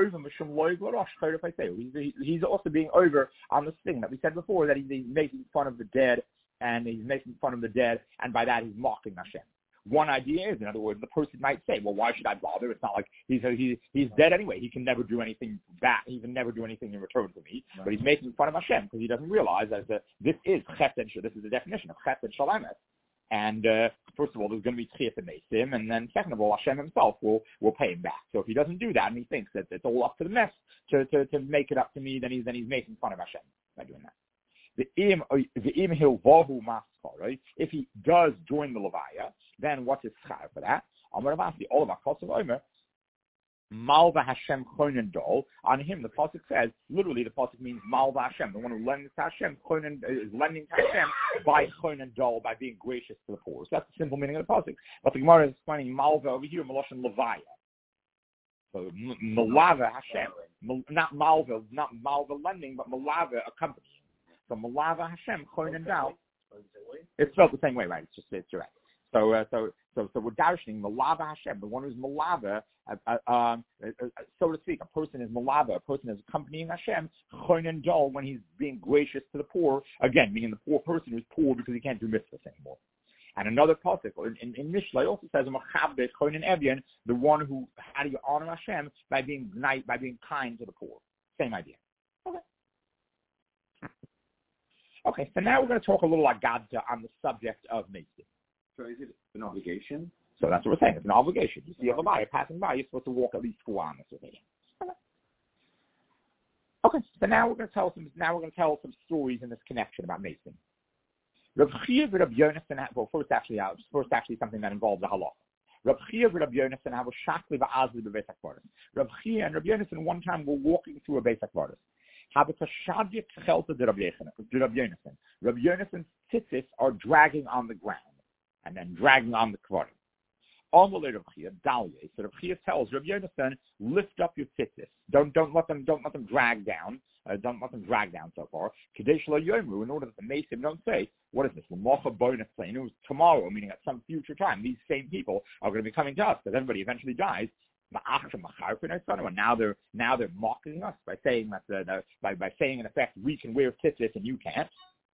He's, he's also being over on this thing that we said before, that he's, he's making fun of the dead, and he's making fun of the dead, and by that he's mocking Hashem. One idea is, in other words, the person might say, well, why should I bother? It's not like he's he, he's dead anyway. He can never do anything back. He can never do anything in return for me. Right. But he's making fun of Hashem because he doesn't realize that a, this is chesed. This is the definition of chesed shalamet. And uh, first of all, there's going to be tchias and mesim, and then second of all, Hashem himself will will pay him back. So if he doesn't do that, and he thinks that it's all up to the mess to, to, to make it up to me, then he's then he's making fun of Hashem by doing that. The im the im hilvahu maskar. If he does join the levaya, then what's his schar for that? Amar Avasi, all of our kosav omer. Malva Hashem chonen dol. On him, the pasuk says, literally, the pasuk means Malva Hashem, the one who lends to Hashem, chonen, is lending to Hashem by chonen dol, by being gracious to the poor. So that's the simple meaning of the pasuk. But the Gemara is explaining Malva over here, Meloshin Levaya. So Malava Hashem, not Malva, not Malva lending, but Malava accompanying. So Malava Hashem chonen dol. It's spelled the same way, right? It's just it's right. So, uh, so, so, so we're darshaning Malava Hashem, the one who's Malava, uh, uh, um, uh, uh, so to speak. A person is Malava, a person is accompanying Hashem, chonen dol, when he's being gracious to the poor. Again, meaning the poor person who's poor because he can't do mitzvahs anymore. And another pasuk in, in, in Mishlei also says, chonen evyan, the one who, how do you honor Hashem? By being nice, by being kind to the poor. Same idea. Okay. Okay, so now we're going to talk a little agada on the subject of Mason. So is it an obligation? So that's what we're saying. It's an obligation. You see a levaya passing by, you're supposed to walk at least four amas with it. Okay. Okay. So now we're going to tell some. Now we're going to tell some stories in this connection about Mason. Rav Chia and Rav Yonason. Well, first actually, uh, first actually something that involves the halacha. Rav Chia and Rav Yonason have a shakli va'azli b'beis hakvaros. Rav Chia and Rav Yonason one time were walking through a beis hakvaros. Have a kashadik chelta de Rav Yonason. Rav Yonason's tzitzis are dragging on the ground. And then dragging on the kvarim. Amalei Rav Chia, Dalye. So Rav Chia tells Rav Yonason, lift up your tzitzis. Don't don't let them don't let them drag down. Uh, don't let them drag down so far. Kadesh lo yomru, in order that the Mesim don't say, what is this? L'mocha bonus saying it was tomorrow, meaning at some future time. These same people are going to be coming to us because everybody eventually dies. And now they're now they're mocking us by saying that the, the, by by saying in effect we can wear tzitzis and you can't.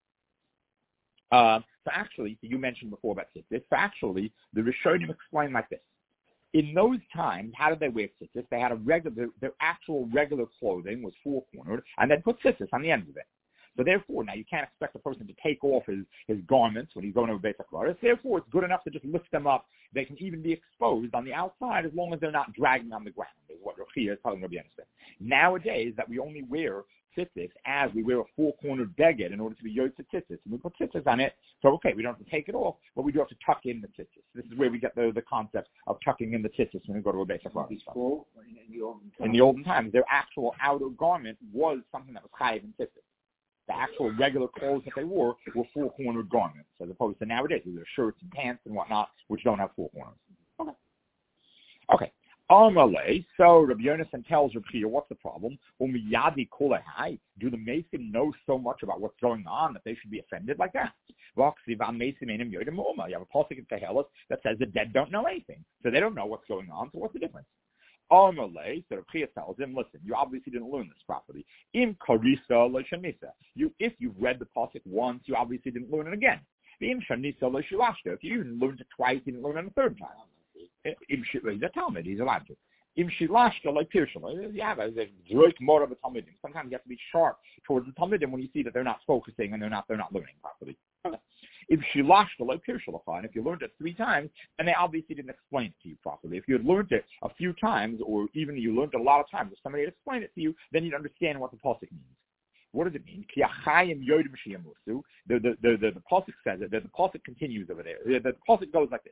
Uh, so actually, so you mentioned before about tzitzis. So actually, the Rishonim explain like this: in those times, how did they wear tzitzis? They had a regular, their, their actual regular clothing was four cornered, and then put tzitzis on the ends of it. So therefore, now you can't expect a person to take off his, his garments when he's going over basic Klaris. Therefore, it's good enough to just lift them up. They can even be exposed on the outside as long as they're not dragging on the ground, is what Rechia is telling Rabbi Yonason. Nowadays, that we only wear tzitzis as we wear a four-cornered beged in order to be yotze tzitzis. And we put tzitzis on it, so okay, we don't have to take it off, but we do have to tuck in the tzitzis. This is where we get the, the concept of tucking in the tzitzis when we go to a basic Klaris. Before, in the olden times, in the olden times, their actual outer garment was something that was chayiv in tzitzis. The actual regular clothes that they wore were four-cornered garments, as opposed to nowadays, there's shirts and pants and whatnot, which don't have four corners. Okay. Okay. Amalei, so Rabbi Yonason tells Rabbi Chia, what's the problem? Umiyadi kulehai. Do the Mason know so much about what's going on that they should be offended like that? You have a pasuk in Tehelis that says the dead don't know anything, so they don't know what's going on. So what's the difference? Amalei, so Rabbi Chia tells him, listen, you obviously didn't learn this properly. Im karisa lo-shanisa. You, if you've read the pasuk once, you obviously didn't learn it again. Im shanisa lo-shilashta. If you even learned it twice, you didn't learn it a third time. Im he's a Talmud, he's allowed to. Im shilashta like pirshal. Yeah, there's more of a Talmudim. Sometimes you have to be sharp towards the Talmudim when you see that they're not focusing and they're not they're not learning properly. If shilashta like pirshal, and if you learned it three times, then they obviously didn't explain it to you properly. If you had learned it a few times, or even you learned it a lot of times, if somebody had explained it to you, then you'd understand what the pasuk means. What does it mean? The the the the, the, the pasuk says it. The, the pasuk continues over there. The, the pasuk goes like this: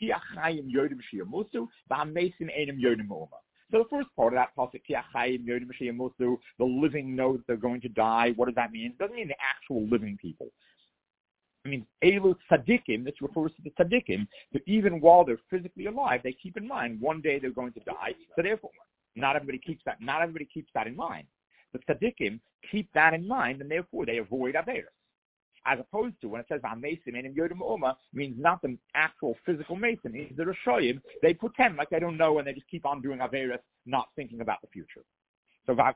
So the first part of that pasuk, the living know that they're going to die. What does that mean? It doesn't mean the actual living people. I mean, Elu Tzadikim, this refers to the Tzadikim, that even while they're physically alive, they keep in mind one day they're going to die. So therefore, not everybody keeps that. Not everybody keeps that in mind. The Tzadikim keep that in mind, and therefore they avoid Averis. As opposed to when it says Mason and Yodam Oma means not the actual physical Mason, it means the Rishoyim. They pretend like they don't know and they just keep on doing Averis, not thinking about the future. So so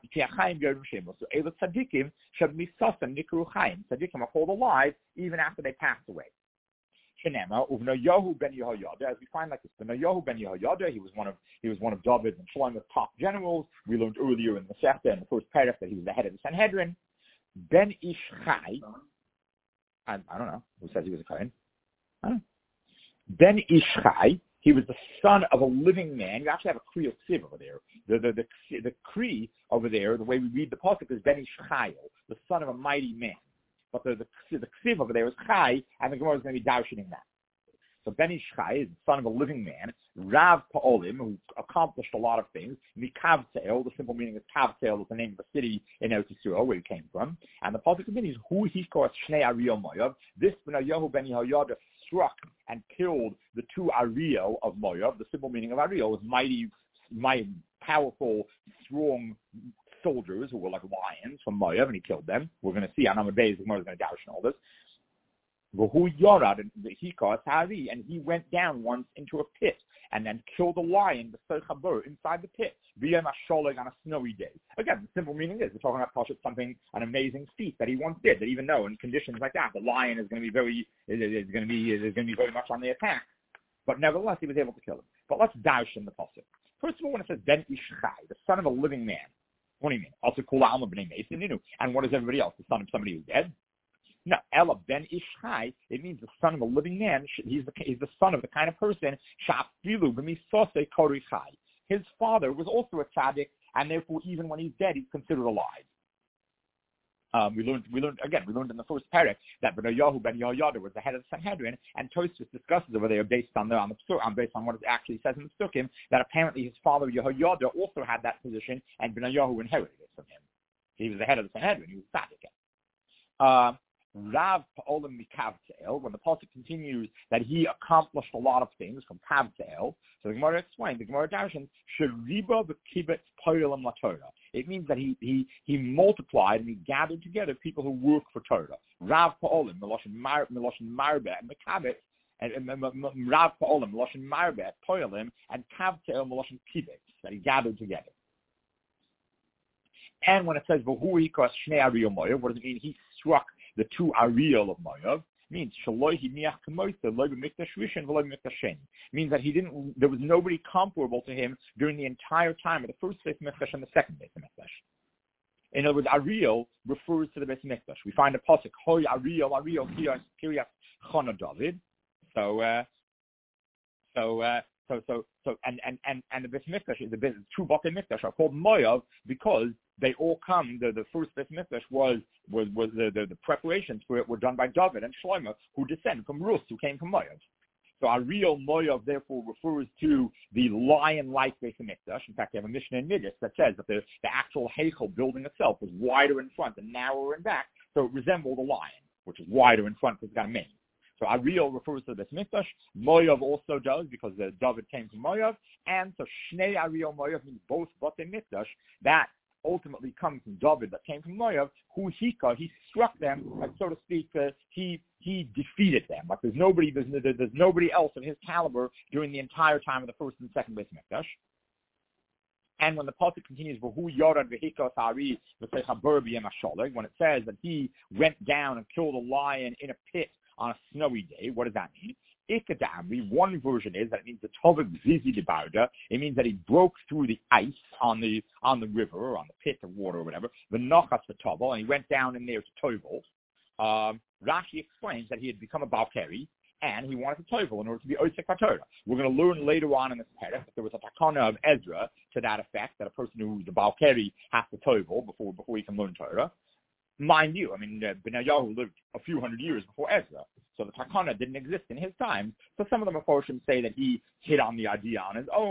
Elu Tzadikim should be Sasam Nikru Chaim. Tzadikim are called alive even after they pass away. Shenema Uvnoyahu ben Yehoyada, as we find like this, Uvnoyahu ben Yehoyada, he was one of he was one of David and Shlomo's top generals. We learned earlier in the Masechta in the first paragraph that he was the head of the Sanhedrin. Ben Ish Chai, I, I don't know who says he was a Kohen. I don't know. Ben Ish Chai, he was the son of a living man. You actually have a Kri of Ksiv over there. The the the, the Kri over there, the way we read the pasuk is Ben Ish Chai, the son of a mighty man. But the, the, the Ksiv over there is Chai, and the Gemara is going to be darshaning that. So Ben Ish Chai is the son of a living man. Rav Pa'olim, who accomplished a lot of things. Mikavteel, the simple meaning is Kavteel, is the name of the city in Eretz Yisrael, where he came from. And the pasuk continues, Hu Hikos Shnei Ariel Moav. This Benayahu ben Yehoyada struck and killed the two Ariel of Moav. The simple meaning of Ariel was mighty, mighty, powerful, strong soldiers who were like lions from Moav, and he killed them. We're going to see on Amud Beis, the Gemara is going to dash and all this. Who Yorad and he caused Hari, and he went down once into a pit and then killed a lion, the Seichabur, inside the pit, via Masholeg on a snowy day. Again, the simple meaning is we're talking about Pashat, something, an amazing feat that he once did. That even though in conditions like that, the lion is going to be very, is going to be, is going to be very much on the attack, but nevertheless he was able to kill him. But let's dash in the pasuk. First of all, when it says Ben Ish Chai, the son of a living man, what do you mean? Also, Kula Alma B'nei Meson, and what is everybody else? The son of somebody who's dead? No, Ella Ben Ish Chai, it means the son of a living man. He's the, he's the son of the kind of person, Sha'afilu B'misosei Kori Chai. His father was also a tzaddik, and therefore even when he's dead, he's considered alive. Um, we learned, we learned again, we learned in the first parak that Benayahu ben Yehoyada was the head of the Sanhedrin, and Tosfos discusses over there based on the on the on based on what it actually says in the Sukkim that apparently his father Yehoyada also had that position, and Benayahu inherited it from him. He was the head of the Sanhedrin. He was tzaddik. Uh, Rav Pa'olim Mikavteel, when the pasuk continues that he accomplished a lot of things from Kavteel, so the Gemara explained, the Gemara Darshan, Sheriba B'Kibetz Po'ilim LaTorah. It means that he he he multiplied and he gathered together people who work for Torah. Rav Pa'olim, Meloshin Marbet, and Mikabetz, and Rav Pa'olim, Meloshin Marbet, Po'ilim, and Kavteel, Meloshin Kibetz, that he gathered together. And when it says V'hu Hikos Shnei Ariel Moav, what does it mean? He struck the two Ariel of Moav. Means means that he didn't. There was nobody comparable to him during the entire time of the first Beis Mikdash and the second Beis Mikdash. In other words, Ariel refers to the Beis Mikdash. We find a pasuk Hoy Ariel Ariel Kiryas Chana David. So, uh, so, uh, so, so, so, and and and and the Beis Mikdash, the two Batei Mikdash are called Moav because they all come. The, the first Beis Mikdash was was was the, the the preparations for it were done by David and Shlomo, who descend from Rus, who came from Moav. So our real Moav therefore refers to the lion-like Beis Mikdash. In fact, they have a Mishnah in Midas that says that the, the actual Heichel building itself was wider in front and narrower in back, so it resembled a lion, which is wider in front because it's got a mane. So Ariel refers to the Beis Mikdash. Moav also does because the David came from Moav, and so Shnei Ariel Moav means both Batei Mikdash. That ultimately comes from David that came from Moav. Hu Hika, he struck them, like so to speak. Uh, he he defeated them. Like there's nobody there's, there's nobody else of his caliber during the entire time of the first and second Beis Mikdash. And when the pasuk continues, "V'hu Yorad v'Hika Sari v'Sechaber b'Yem HaSholeg," when it says that he went down and killed a lion in a pit on a snowy day, what does that mean? Ikadamri, one version is that it means the Tovik Zizi de Barda. It means that he broke through the ice on the on the river or on the pit of water or whatever. The Nochas V'Tovel, and he went down in there to Tovel. Um, Rashi explains that he had become a Balkari and he wanted to Tovel in order to be Osek HaTorah. We're going to learn later on in this paragraph that there was a takana of Ezra to that effect, that a person who's a Balkari has to Tovel before before he can learn Torah. Mind you, I mean, uh, Benayahu lived a few hundred years before Ezra, so the takana didn't exist in his time. So some of the Meforshim say that he hit on the idea on his own.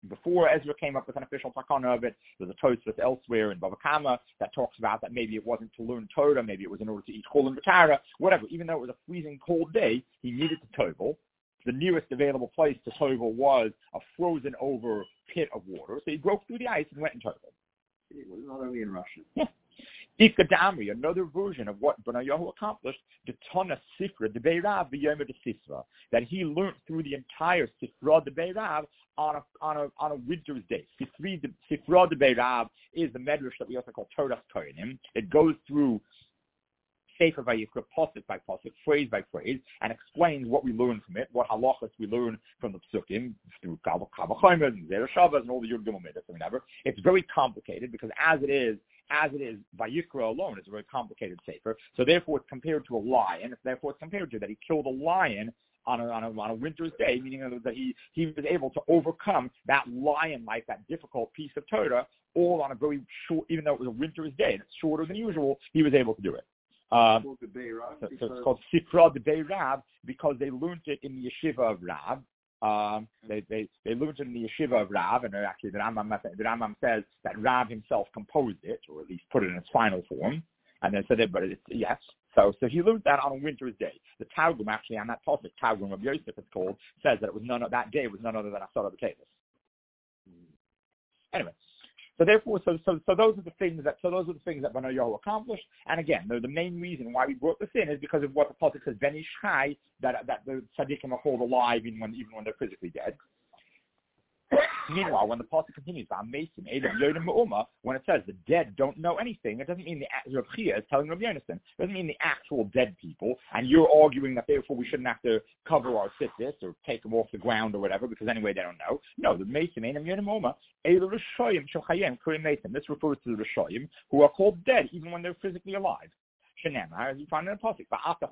Before Ezra came up with an official takana of it, there's a Tosfos elsewhere in Bava Kama that talks about that maybe it wasn't to learn Torah, maybe it was in order to eat chol and v'tara, whatever. Even though it was a freezing cold day, he needed to tovel. The nearest available place to tovel was a frozen over pit of water. So he broke through the ice and went and tovel. It was not only in Russia. Yeah. Ika Damri, another version of what Benayahu accomplished, the Tana Sifra, the Beirav, the Yom de Sifra, that he learned through the entire Sifra, the Beirav, on a on a on a winter's day. Sifra, the Sifra, the Beirav is the medrash that we also call Torah Kohanim. It goes through Sefer Vayikra, pasuk by pasuk, phrase by phrase, and explains what we learn from it, what halachas we learn from the psukim through Kavach Chomer and Zera Shabbos and all the Yud Gimel Midas and whatever. It's very complicated because as it is. As it is, Vayikra alone is a very complicated sefer. So therefore, it's compared to a lion. Therefore, it's compared to that he killed a lion on a, on a, on a winter's day, meaning that he, he was able to overcome that lion-like, that difficult piece of Torah, all on a very short, even though it was a winter's day and it's shorter than usual, he was able to do it. Uh, so, so it's called Sifra de Beirav because they learned it in the yeshiva of Rav. Um, they, they, they learned it in the yeshiva of Rav, and actually the Rambam, the Rambam says that Rav himself composed it, or at least put it in its final form, and then said it, but it's, yes. So, so he learned that on a winter's day. The Targum, actually, on that pasuk, Targum of Yosef, it's called, says that it was none of, that day was none other than Asar of the Tavis. Anyway. So therefore, so, so so those are the things that so those are the things that Benayahu accomplished. And again, the, the main reason why we brought this in is because of what the pasuk says, Ben Ish Chai, that that the tzaddikim are called alive even when even when they're physically dead. Meanwhile, when the pasuk continues, when it says the dead don't know anything, it doesn't mean the Rav Chia is telling Rabbi Yonason. It doesn't mean the actual dead people, and you're arguing that therefore we shouldn't have to cover our tzitzis or take them off the ground or whatever because anyway they don't know. No, the Mason, this refers to the Rishoyim who are called dead even when they're physically alive. As you find in the pasuk,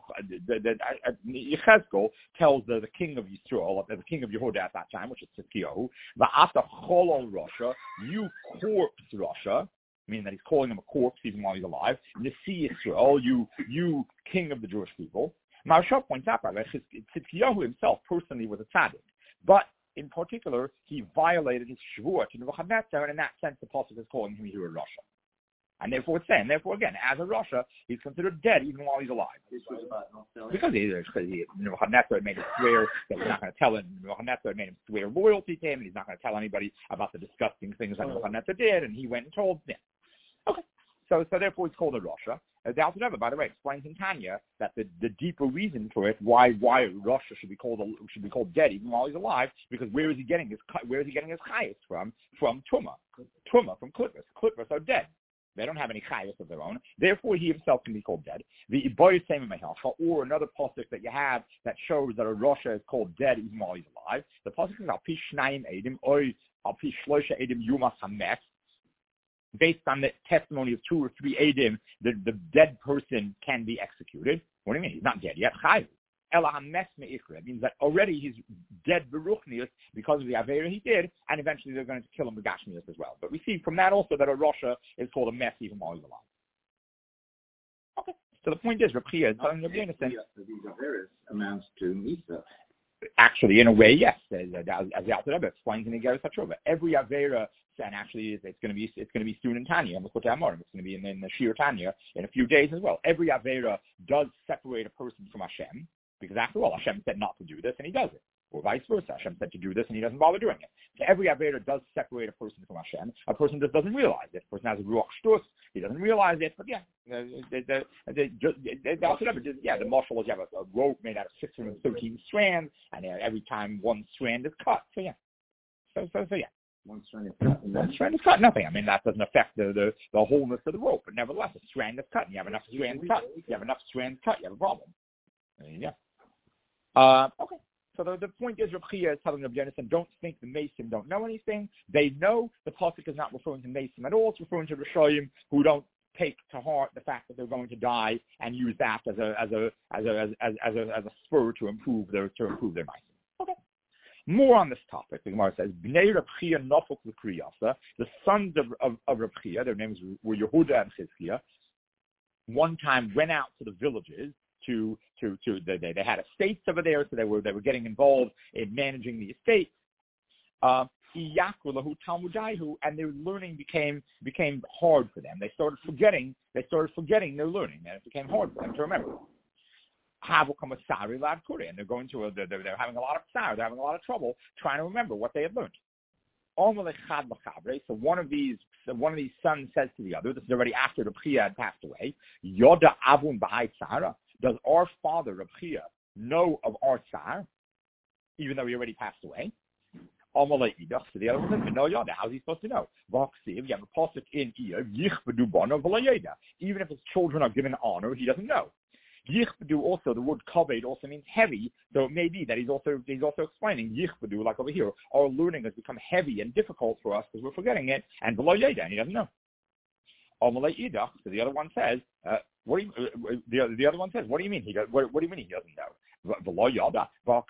Yechezkel tells the, the king of Yisrael, the king of Yehuda at that time, which is Tzidkiyahu, "Va'ata cholol Russia, you corpse Russia," meaning that he's calling him a corpse even while he's alive. Nesi Yisrael, you you king of the Jewish people. Maharsha points out that Tzidkiyahu himself personally was a tzaddik, but in particular he violated his shvuah to Nebuchadnezzar, and in that sense the pasuk is calling him Yehuda Russia. And therefore it's saying, therefore again, as a Russia, he's considered dead even while he's alive. This was about not telling. Because he, he Nebuchadnezzar had made him swear that he's not going to tell him. Nebuchadnezzar had made him swear loyalty to him, and he's not going to tell anybody about the disgusting things that Nebuchadnezzar did, and he went and told them. Okay. So, so therefore it's called a Russia. Uh, the Alter Rebbe, by the way, explains in Tanya that the, the deeper reason for it, why why Russia should be called a, should be called dead even while he's alive, because where is he getting his where is he getting his chayes from? From Tumah, Tumah from Clippers. Clippers are dead. They don't have any chayas of their own. Therefore, he himself can be called dead. The Iboy Sema Mehalcha, or another pasuk that you have that shows that a Russia is called dead even while he's alive. The pasuk is Al Pi Shnayim Edim, or Al Pi Shlosha Edim Yumas Hamet. Based on the testimony of two or three Edim, the, the dead person can be executed. What do you mean? He's not dead yet. Chayav. Ela Hames Meikra means that already he's dead beruchnius because of the Avera he did, and eventually they're going to kill him begashmius as well. But we see from that also that a Russia is called a mess even while he's alive. Okay. So the point is, Rav Chia is telling Rabbi Yonason. These Averas amounts to Misa. Actually, in a way, yes. As, as the Alter Rebbe explains in the Igeres HaTshuva, every Avera, and actually it's going to be it's going to be soon in Tanya, and it's going to be in, in the Shir Tanya in a few days as well. Every Avera does separate a person from Hashem. Because after all, Hashem said not to do this, and he does it. Or vice versa. Hashem said to do this, and he doesn't bother doing it. So every Avera does separate a person from Hashem. A person just doesn't realize it. A person has a Ruach Shtus. He doesn't realize it. But yeah, the, the, the, the, the, the, yeah, the marshal is you have a, a rope made out of six hundred thirteen strands, and uh, every time one strand is cut. So yeah. So, so, so yeah. One strand is cut. One strand is cut. Nothing. I mean, that doesn't affect the, the, the wholeness of the rope. But nevertheless, a strand is cut, and you have enough strands cut. You have enough strands cut, you have a problem. Yeah. Uh, okay, so the, the point is, Rav Chia is telling Rabbi Yonason, don't think the Mason don't know anything. They know the pasuk is not referring to Mason at all. It's referring to Rishoyim who don't take to heart the fact that they're going to die and use that as a as a as a as, as, as a as a spur to improve their to improve their Mason. Okay. More on this topic, the Gemara says, Bnei Rav Chia Nofuk L'Kriyasa, the sons of of, of Rav Chia, their names were Yehuda and Chizkiah, one time went out to the villages. To to to they they had estates over there, so they were they were getting involved in managing the estate. Uh, and their learning became became hard for them. They started forgetting. They started forgetting their learning, and it became hard for them to remember. And they're going to a, they're, they're having a lot of sorrow. They're having a lot of trouble trying to remember what they had learned. So one of these one of these sons says to the other, this is already after the B'chia had passed away, Yoda Avun B'hai Tzara, does our father B'chia know of our tsar, even though he already passed away? So the other one says, no, Yoda, how's he supposed to know? You have a pasuk in Iyov, even if his children are given honor, he doesn't know. Yichbadu also, the word kaved also means heavy, so it may be that he's also he's also explaining Yichbadu, like over here, our learning has become heavy and difficult for us because we're forgetting it, and below Yeda, and he doesn't know. So the other one says, uh, what do you, uh, the, the other one says, what do you mean he does, what, what do you mean he doesn't know?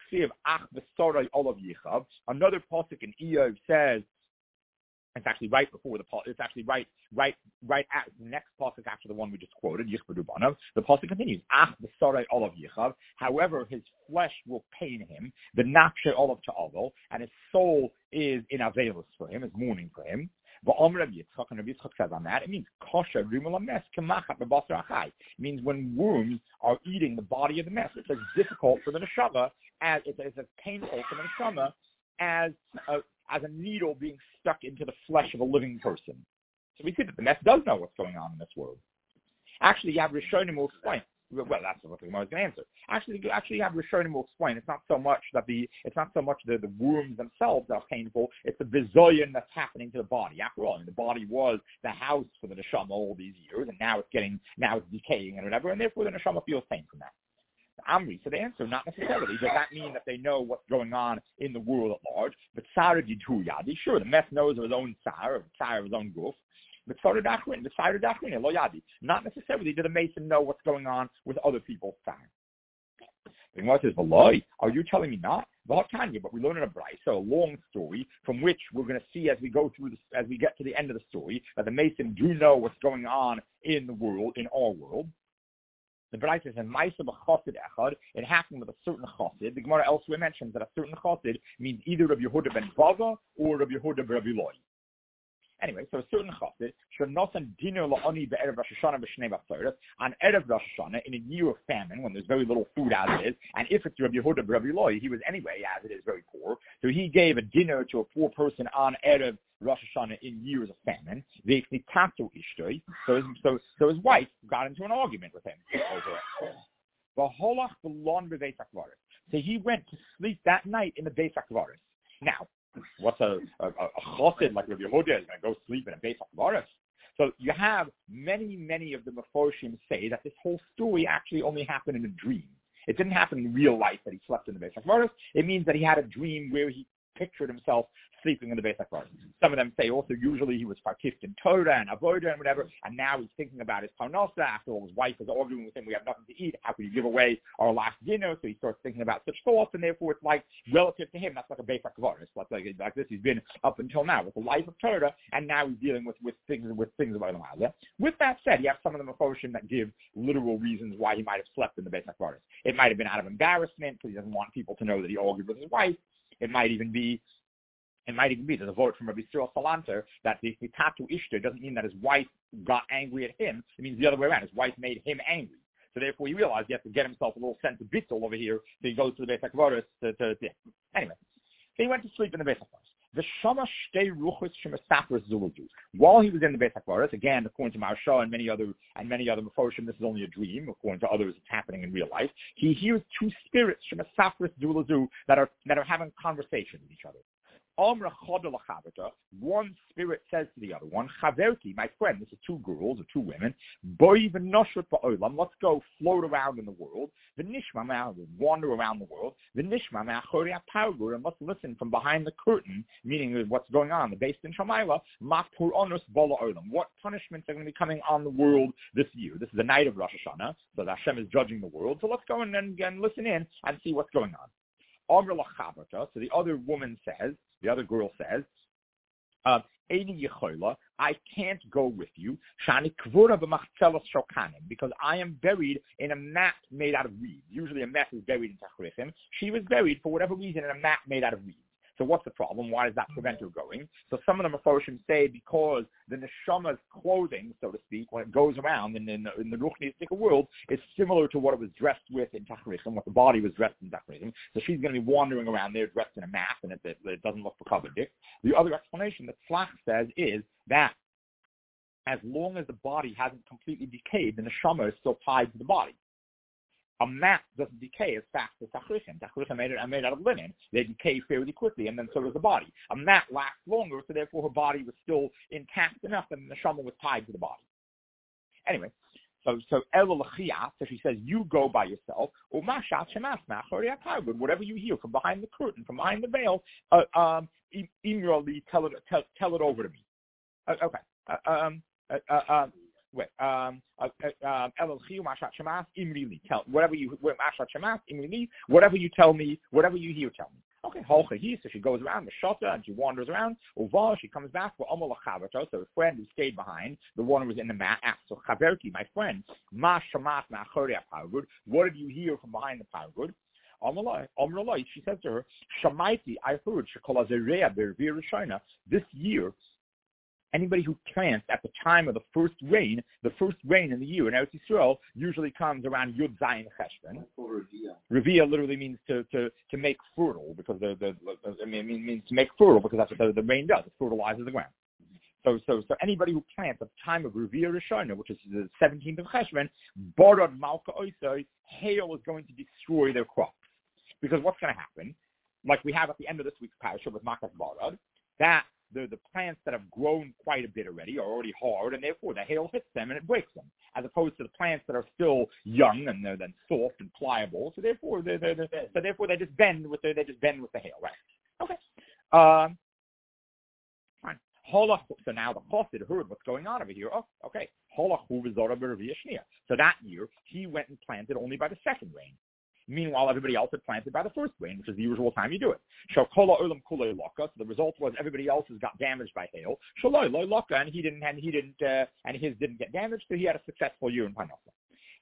Another pasuk in Iyov says, it's actually right before the it's actually right right right at the next pasuk after the one we just quoted. Yichbadu banav. The pasuk continues. Ach b'sarai olav yichav. However, his flesh will pain him. The nakshe olav ta'avol, and his soul is in avelus for him, is mourning for him. Va'om Rabbi Yitzchak, and Rabbi Yitzchak says on that, it means kosher rimul mes kemachat b'basar achai. It means when worms are eating the body of the mess, it's as difficult for the neshama as it's, it's as painful for the neshama as a as a needle being stuck into the flesh of a living person. So we see that the mess does know what's going on in this world. Actually, you have Rishonim will explain. Well, that's what the Gemara is going to answer. Actually, actually, you have Rishonim will explain. It's not so much that the it's not so much the, the wounds themselves that are painful. It's the bizoyon that's happening to the body. After all, I mean, the body was the house for the neshama all these years, and now it's getting now it's decaying and whatever, and therefore the neshama feels pain from that. Amri, so the answer, not necessarily. Does that mean that they know what's going on in the world at large? But Tzara Didhu Yadi, sure, the mess knows of his own Tzara, of Tzara of his own goof. But Tzara Dachrin, the Tzara Dachrin, Lo Yadi. Not necessarily did the Mason know what's going on with other people's Tzara. The Gemara says, V'loi, are you telling me not? V'hatanya, but we learn in a Bryce, so a long story from which we're going to see as we go through this, as we get to the end of the story, that the Mason do know what's going on in the world, in our world. The B'rayta says, "Ma'isa b'chosid echad." It happened with a certain chosid. The Gemara elsewhere mentions that a certain chosid means either Rabbi Yehuda ben Bava or Rabbi Yehuda ben Rabbi Loi. Anyway, so a certain chosid should not send dinner la'oni be'erev Rosh Hashanah b'shnei b'tzoros on erev Rosh Hashanah in a year of famine when there's very little food as it is, and if it's Rabbi Yehuda ben Rabbi Loi, he was anyway as it is very poor, so he gave a dinner to a poor person on erev Rosh Hashanah in years of famine. So his, so, so his wife got into an argument with him over it. So he went to sleep that night in the Beis HaKvaris. Now, what's a, a, a chosid like Rabbi Yehuda is going to go sleep in a Beis HaKvaris? So you have many, many of the Meforshim say that this whole story actually only happened in a dream. It didn't happen in real life that he slept in the Beis HaKvaris. It means that he had a dream where he pictured himself sleeping in the Beis HaKvaris. Some of them say also usually he was parkift in Torah and Avodah and whatever, and now he's thinking about his parnasa. After all, his wife is arguing with him, we have nothing to eat, how could you give away our last dinner? So he starts thinking about such thoughts, and therefore it's like, relative to him, that's like a Beis HaKvaris. Like, like, like this he's been up until now with the life of Torah, and now he's dealing with, with things with things about the With that said, you have some of the Meforshim that give literal reasons why he might have slept in the Beis HaKvaris. It might have been out of embarrassment, because he doesn't want people to know that he argued with his wife. It might even be It might even be, there's a vote from Rabbi Cyril Salanter that the Tatu Ishta doesn't mean that his wife got angry at him. It means the other way around. His wife made him angry. So therefore he realized he has to get himself a little sense of bittul over here. So he goes to the Beis HaKvaris to, to, to, anyway. So he went to sleep in the Beis HaKvaris. The Shama Shtei Ruchos Shemasafras Zuludu. While he was in the Beis HaKvaris, again, according to Maharsha and many other and many other Meforshim, this is only a dream. According to others, it's happening in real life. He hears two spirits Shemasafras Zuludu that are that are having conversations with each other. One spirit says to the other one, Chaverti, my friend, this is two girls or two women, let's go float around in the world, the Nishma, wander around the world, the Nishma, and let's listen from behind the curtain, meaning what's going on, the Beis Din Shamayla, what punishments are going to be coming on the world this year. This is the night of Rosh Hashanah, so Hashem is judging the world, so let's go and, and, and listen in and see what's going on. So the other woman says, the other girl says, uh, I can't go with you, because I am buried in a mat made out of reeds. Usually a mat is buried in tachrichim. She was buried, for whatever reason, in a mat made out of reeds. So what's the problem? Why does that prevent her going? So some of the Meforshim say because the neshama's clothing, so to speak, when it goes around in, in, in the Ruchnistic world, is similar to what it was dressed with in Tachrichim, what the body was dressed in Tachrichim. So she's going to be wandering around there dressed in a mask, and it, it, it doesn't look for covered. The other explanation that Flach says is that as long as the body hasn't completely decayed, the neshama is still tied to the body. A mat doesn't decay as fast as tachrichim. Tachrichim made, are made out of linen. They decay fairly quickly, and then so does the body. A mat lasts longer, so therefore her body was still intact enough that the neshama was tied to the body. Anyway, so so Elulachia, so she says, you go by yourself. Whatever you hear from behind the curtain, from behind the veil, uh, um, imrali, tell it, tell, tell it over to me. Uh, okay. Uh, um, uh, uh, uh, Wait, um, um, tell whatever you whatever you tell me, whatever you hear, tell me. Okay, so she goes around the shota and she wanders around. Uval, she comes back for Omal Chaverto, so the friend who stayed behind, the one who was in the mat, asks, so Chaverti, my friend, Ma Shamat Ma'achori Paragud, what did you hear from behind the Paragud? Omalai, she says to her, Shamaiti, I heard Shekola Zerea Bervir Rishona, this year. Anybody who plants at the time of the first rain, the first rain in the year in Eretz Yisrael usually comes around Yud Zayin Cheshvan. Revia literally means to, to, to make fertile, because the, the, the I mean, it means to make fertile, because that's what the, the rain does. It fertilizes the ground. So, so, so anybody who plants at the time of Revia Rishona, which is the seventeenth of Cheshvan, Borod Malka Oisoi, hail is going to destroy their crops. Because what's going to happen, like we have at the end of this week's parasha with Makas Borod, that The, the plants that have grown quite a bit already are already hard, and therefore the hail hits them and it breaks them, as opposed to the plants that are still young and they're then soft and pliable. So therefore, they're, they're, they're, so therefore they just bend with the, they just bend with the hail, right? Okay. Um, fine. So now the chassid heard what's going on over here. Oh, okay. So that year he went and planted only by the second rain. Meanwhile, everybody else had planted by the first rain, which is the usual time you do it. So the result was everybody else's got damaged by hail. And he didn't, and he didn't, uh, and his didn't get damaged, so he had a successful year in Panasa.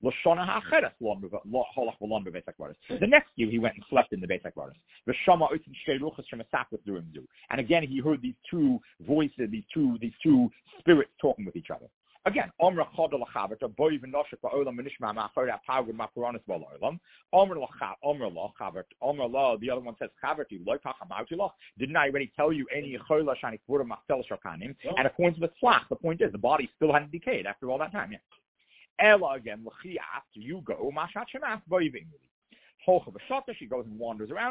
The next year he went and slept in the Beit HaKvaros. And again he heard these two voices, these two, these two spirits talking with each other. Again, Omra Chodol Chaverta, Boy V'Noshek Ba'olam V'Nishma Ma'Achor Ha'Pagud Ma'Koronis Ba'Olam. Omra Lach, Omra Lach Chavert, Omra La. The other one says Chaverti Loy Kachamauti Lach. Didn't I already tell you any Chola Shani Kvura Machtel Shakanim? And according to the Tzlach, the point is the body still hadn't decayed after all that time. Yeah. Ella again, L'Chi after you go Mashat Shemas Boy V'Ingli. She goes and wanders around.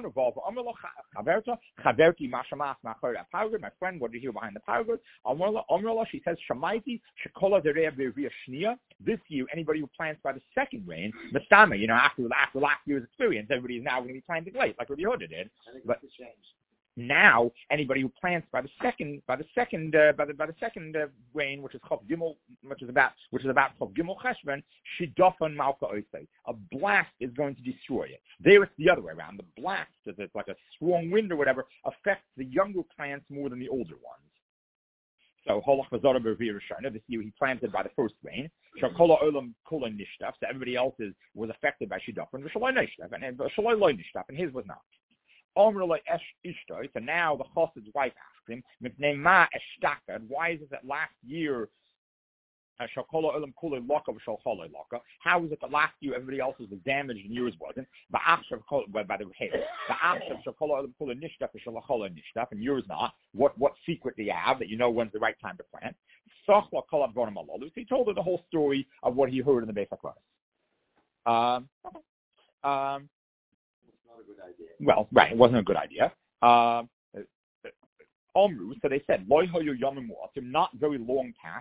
My friend, what did you hear behind the Paragud? She says, Shamaiti, Shekola Derea Bervia Shnia. This year, anybody who plants by the second rain, Mastama, you know, after, after last year's experience, everybody is now going to be planting late, like Rabbi Yehuda did. But now, anybody who plants by the second, by the second, uh, by the by the second uh, rain, which is Chav Gimel, which is about, which is about Chav Gimel Cheshvan, Shidofan Malka Oisei. A blast is going to destroy it. There, it's the other way around. The blast, it's like a strong wind or whatever, affects the younger plants more than the older ones. So Holach Vazara Bervir Shana. This year he planted by the first rain. Shakola Olam Kola Nishtaf. So everybody else's was affected by Shidofan. V'Shaloi Nishtaf, and Shaloi Lo Nishtaf, and his was not. So now the chassid's wife asked him, why is it that last year, how is it that last year everybody else's was damaged and yours wasn't? By the hail. And yours not. What what secret do you have that you know when's the right time to plant? So he told her the whole story of what he heard in the Beit HaKvaros. Um, um, Well, right, it wasn't a good idea. Uh, Omru, so they said, not very long past,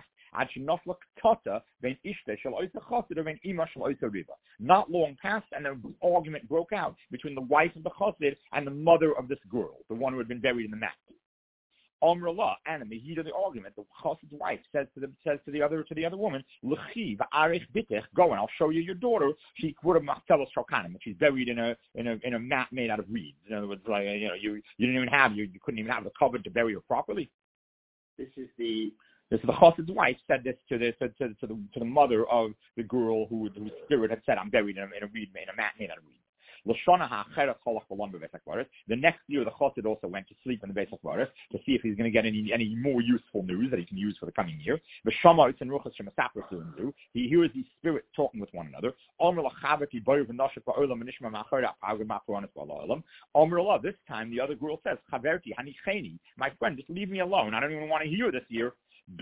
not long past, and an argument broke out between the wife of the chassid and the mother of this girl, the one who had been buried in the mat. Omrullah, and in the heat of the argument, the chassid's wife says to the says to the other to the other woman, "L'chi v'arich bitech, go and I'll show you your daughter. She would have machtelos shokanim, and she's buried in a in a in a mat made out of reeds. In other words, like you know, you you didn't even have you you couldn't even have the cover to bury her properly." This is the this is the chassid's wife said this to the to, to, to the to the mother of the girl who whose spirit had said, "I'm buried in a, in a reed in a mat made out of reeds." L'shana ha'acheret cholach b'lon b'beis hakvaris. The next year, the chassid also went to sleep in the Beis Hakvaris to see if he's going to get any any more useful news that he can use for the coming year. V'shama itzin ruchas shemasaper zu. He hears these spirits talking with one another. Omer lachaveti boyu v'noshek ba'olam v'nishma ma'acheret ha'pagud ma'achronis ba'olam. Omer Allah, this time the other girl says, Chaverti hanicheni, my friend, just leave me alone. I don't even want to hear this year. The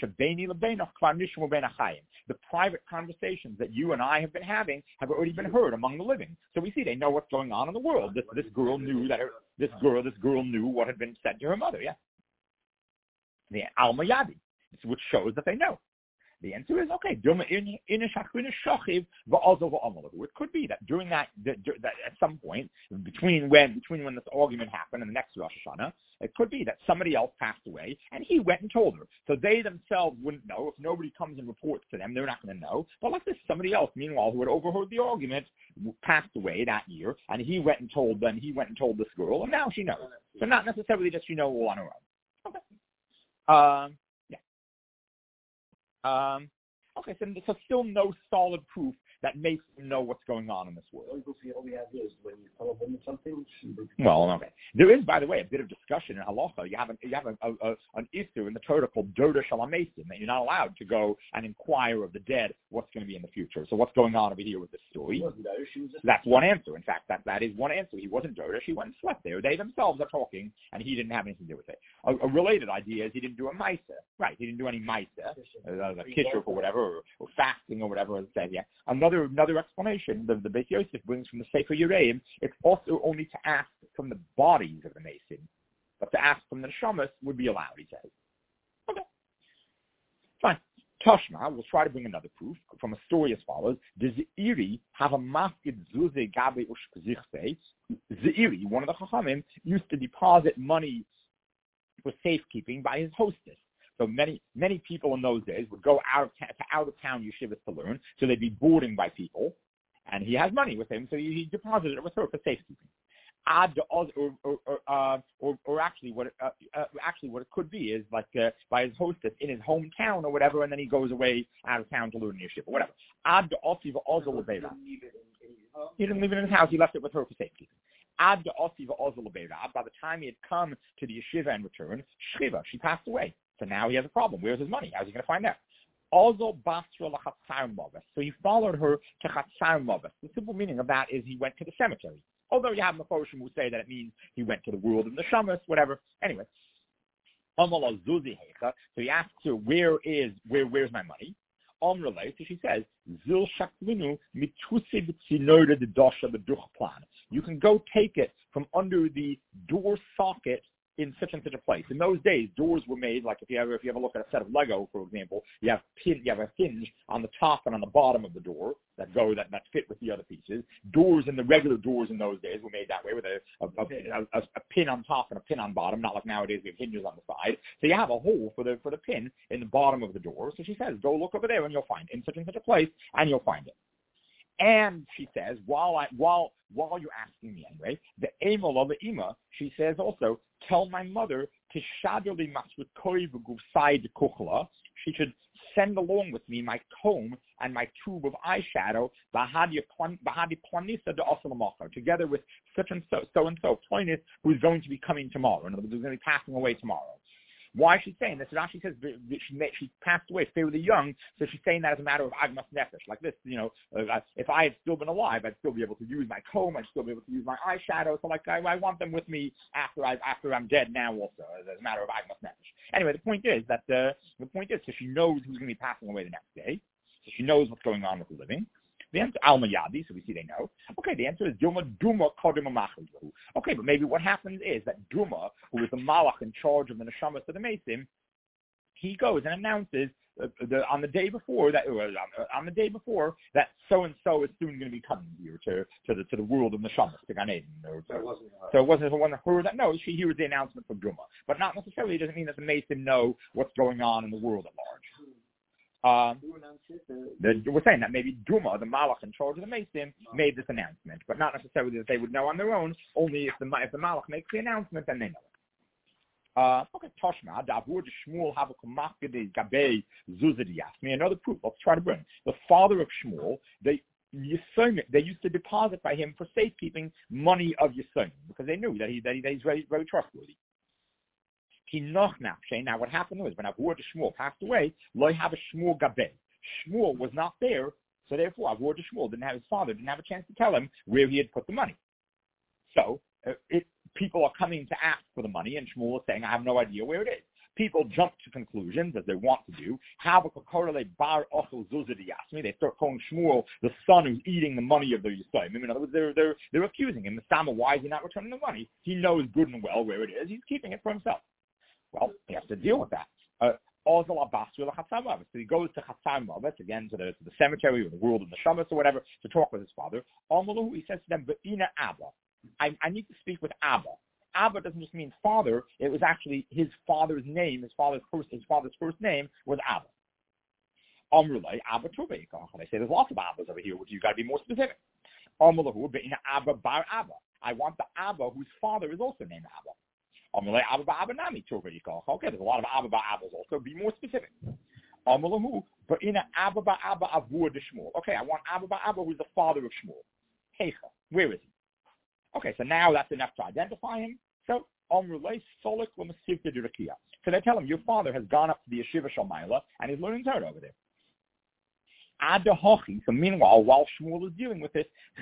private conversations that you and I have been having have already been heard among the living. So we see they know what's going on in the world. This this girl knew that her, this girl this girl knew what had been said to her mother. Yeah, the Alma Yadi, which shows that they know. The answer is okay. It could be that during that, that at some point between when between when this argument happened and the next Rosh Hashanah, it could be that somebody else passed away and he went and told her. So they themselves wouldn't know. If nobody comes and reports to them, they're not going to know. But let's say somebody else, meanwhile, who had overheard the argument, passed away that year, and he went and told them. He went and told this girl, and now she knows. So not necessarily that she knows all on her own. Okay. Um. Um, okay, so, so still no solid proof that makes them know what's going on in this world. All we have is when you tell a woman something. Well, okay. There is, by the way, a bit of discussion in halacha. You have, an, you have a, a, a, an issue in the Torah called Doda Shalamesim, that you're not allowed to go and inquire of the dead what's going to be in the future. So what's going on over here with this story? That's one answer. In fact, that, that is one answer. He wasn't Doda. He went and slept there. They themselves are talking, and he didn't have anything to do with it. A, a related idea is he didn't do a Maisa. Right, he didn't do any Maisa, uh, a kishur or whatever, or, or fasting or whatever. As I said, yeah. Another another explanation the, the Beis Yosef brings from the Sefer Yereim, it's also only to ask from the bodies of the Mason, but to ask from the Neshamas would be allowed, he says. Okay. Fine. Toshma, we'll try to bring another proof from a story as follows. Does Zeiri have a masked zuze gabe ushkzichse? Zeiri, one of the Chachamim, used to deposit money for safekeeping by his hostess. So many, many people in those days would go out of ta- to out-of-town yeshivas to learn, so they'd be boarding by people, and he has money with him, so he, he deposited it with her for safekeeping. Ad or or or, uh, or or actually, what it, uh, uh, actually what it could be is like uh, by his hostess in his hometown or whatever, and then he goes away out of town to learn yeshiva, whatever. Ad osiva ozol lebeira. He didn't leave it in his house; he left it with her for safekeeping. Ad osiva ozol lebeira. By the time he had come to the yeshiva and returned, shchiva, she passed away. So now he has a problem. Where's his money? How's he going to find out? Also, basra lachatzar mavis. So he followed her to chatzar mavis. The simple meaning of that is he went to the cemetery. Although you have Mephoshim who say that it means he went to the world of the shamas, whatever. Anyway, so he asks her, "Where is where? Where's my money?" So she says, "Zil shaklinu mitusid tzinoda the dosha the duch plan." You can go take it from under the door socket in such and such a place. In those days, doors were made like if you ever if you ever look at a set of Lego, for example, you have pin you have a hinge on the top and on the bottom of the door that go that, that fit with the other pieces. Doors and the regular doors in those days were made that way with a a, a, a a pin on top and a pin on bottom, not like nowadays we have hinges on the side. So you have a hole for the for the pin in the bottom of the door. So she says, "Go look over there and you'll find it in such and such a place, and you'll find it." And she says, while I while while you're asking me anyway, the Emel of the Ima, she says also, tell my mother to shadoli masrikoi v'gufsai kuchla. She should send along with me my comb and my tube of eyeshadow, bahadi planisa de osalamacha, together with such and so, so and so, Plonis, who's going to be coming tomorrow. In other words, who's going to be passing away tomorrow. Why is she saying this? Rashi says she made, she passed away fairly young, so she's saying that as a matter of agmas nefesh. Like this, you know, uh, if I had still been alive, I'd still be able to use my comb, I'd still be able to use my eyeshadow. So, like, I, I want them with me after I after I'm dead now, also as, as a matter of agmas nefesh. Anyway, the point is that uh, the point is, so she knows who's going to be passing away the next day, so she knows what's going on with the living. The answer, Alma Yadi, so we see they know. Okay, the answer is Duma, Duma, Kodima Machlihu. Okay, but maybe what happens is that Duma, who is the Malach in charge of the Neshamas of the Mesim, he goes and announces uh, the, on the day before that uh, on the day before that so and so is soon going to be coming here to, to the to the world of Neshamas, to Gan Eden. Or, so, it wasn't so it wasn't the one that heard that. No, she hears the announcement from Duma, but not necessarily. It doesn't mean that the Mesim know what's going on in the world at large. Um, the, we're saying that maybe Duma, the Malach in charge of the Mesim, made this announcement, but not necessarily that they would know on their own. Only if the if the Malach makes the announcement, then they know it. Uh, okay, Toshma, Davur de Shmuel have a Gabe Zuzidi asked me another proof. Let's try to bring the father of Shmuel. They Yisrael, they used to deposit by him for safekeeping money of Yisrael because they knew that, he, that, he, that he's very, very trustworthy. He noch nafshe. Now what happened was when Avur de Shmuel passed away, lo have a Shmuel gabe. Shmuel was not there, so therefore Avur de Shmuel didn't have his father, didn't have a chance to tell him where he had put the money. So uh, it, people are coming to ask for the money, and Shmuel is saying, I have no idea where it is. People jump to conclusions, as they want to do. They start calling Shmuel the son who's eating the money of the Yisraelim. In other words, they're, they're, they're accusing him. Mistama, why is he not returning the money? He knows good and well where it is. He's keeping it for himself. Well, he has to deal with that. Uh, so he goes to Chatzar Mavet, again to the, to the cemetery or the world of the Shabbos or whatever, to talk with his father. He says to them, Abba. I, I need to speak with Abba. Abba doesn't just mean father. It was actually his father's name. His father's first, his father's first name was Abba. Amrulay Abba Tubeik. They say there's lots of Abbas over here, which you got to be more specific. Amrulahu be'ina Abba bar Abba. I want the Abba whose father is also named Abba. Amrulay Abba bar Abba nami Tubeik. Okay, there's a lot of Abba bar Abbas also. Be more specific. Amrulahu be'ina Abba bar Abba Avur de Shmuel. Okay, I want Abba bar Abba who's the father of Shmuel. Heicha, where is he? Okay, so now that's enough to identify him. So, so they tell him, your father has gone up to the Yeshiva Shalmaila and he's learning Torah over there. So meanwhile, while Shmuel is dealing with this,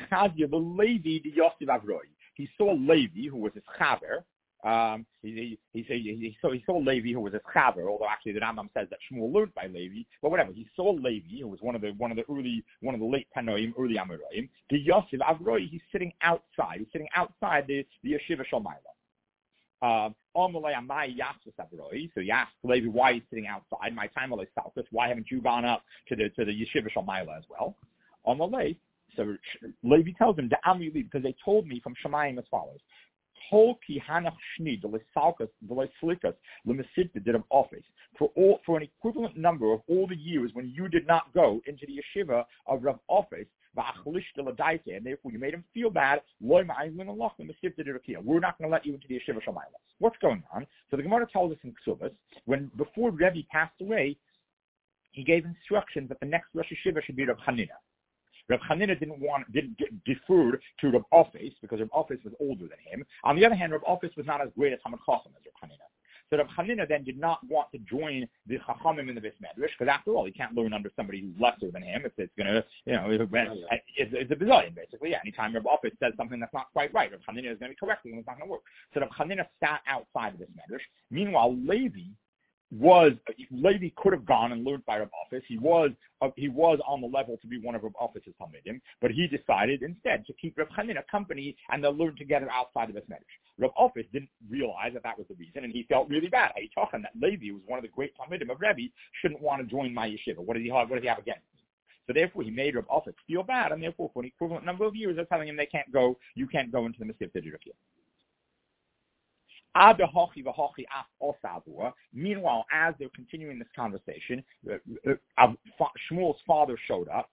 he saw Levi, who was his chaver. Um, he, he, he, he, saw, he saw Levi, who was his chaver, although actually the Rambam says that Shmuel learned by Levi, but whatever. He saw Levi, who was one of the one of the early one of the late Tanoim, early Amoraim. The Yosef Avroi, he's sitting outside. He's sitting outside the, the Yeshiva Shalmaila. Um, so he asked Levi why he's sitting outside. My time why haven't you gone up to the to the Yeshiva Shalmaila as well? Amalei, so Levi tells him, because they told me from Shemayim as follows. For all for an equivalent number of all the years when you did not go into the yeshiva of Rav Office, and therefore you made him feel bad, we're not going to let you into the yeshiva Shamayla. What's going on? So the Gemara tells us in Ksubas, when before Rebbe passed away, he gave instructions that the next Rosh Yeshiva should be Rav Hanina. Rav Hanina didn't want, didn't get deferred to Rav Office because Rav Office was older than him. On the other hand, Rav Office was not as great as Hamad Chacham as Rav Hanina. So Rav Hanina then did not want to join the Chachamim in the Beis Medrash because after all, he can't learn under somebody who's lesser than him if it's going to, you know, it's, it's a bazillion basically. Yeah, anytime Rav Office says something that's not quite right, Rav Hanina is going to be correcting him. It's not going to work. So Rav Hanina sat outside of this Medrash. Meanwhile, Levi was Levi could have gone and learned by Rav Office. He was uh, he was on the level to be one of Rav Office's Talmidim, but he decided instead to keep Rav Hanina company and they'll learn together outside of this Medrash. Rav Office didn't realize that that was the reason, and he felt really bad. He talking that Levi, who was one of the great Talmidim of Rebbe, shouldn't want to join my yeshiva. What does he have? What does he have against me? So therefore, he made Rav Office feel bad, and therefore, for an equivalent number of years, they're telling him they can't go. You can't go into the Masifta Jerukiyah. Meanwhile, as they're continuing this conversation, uh, uh, Shmuel's father showed up.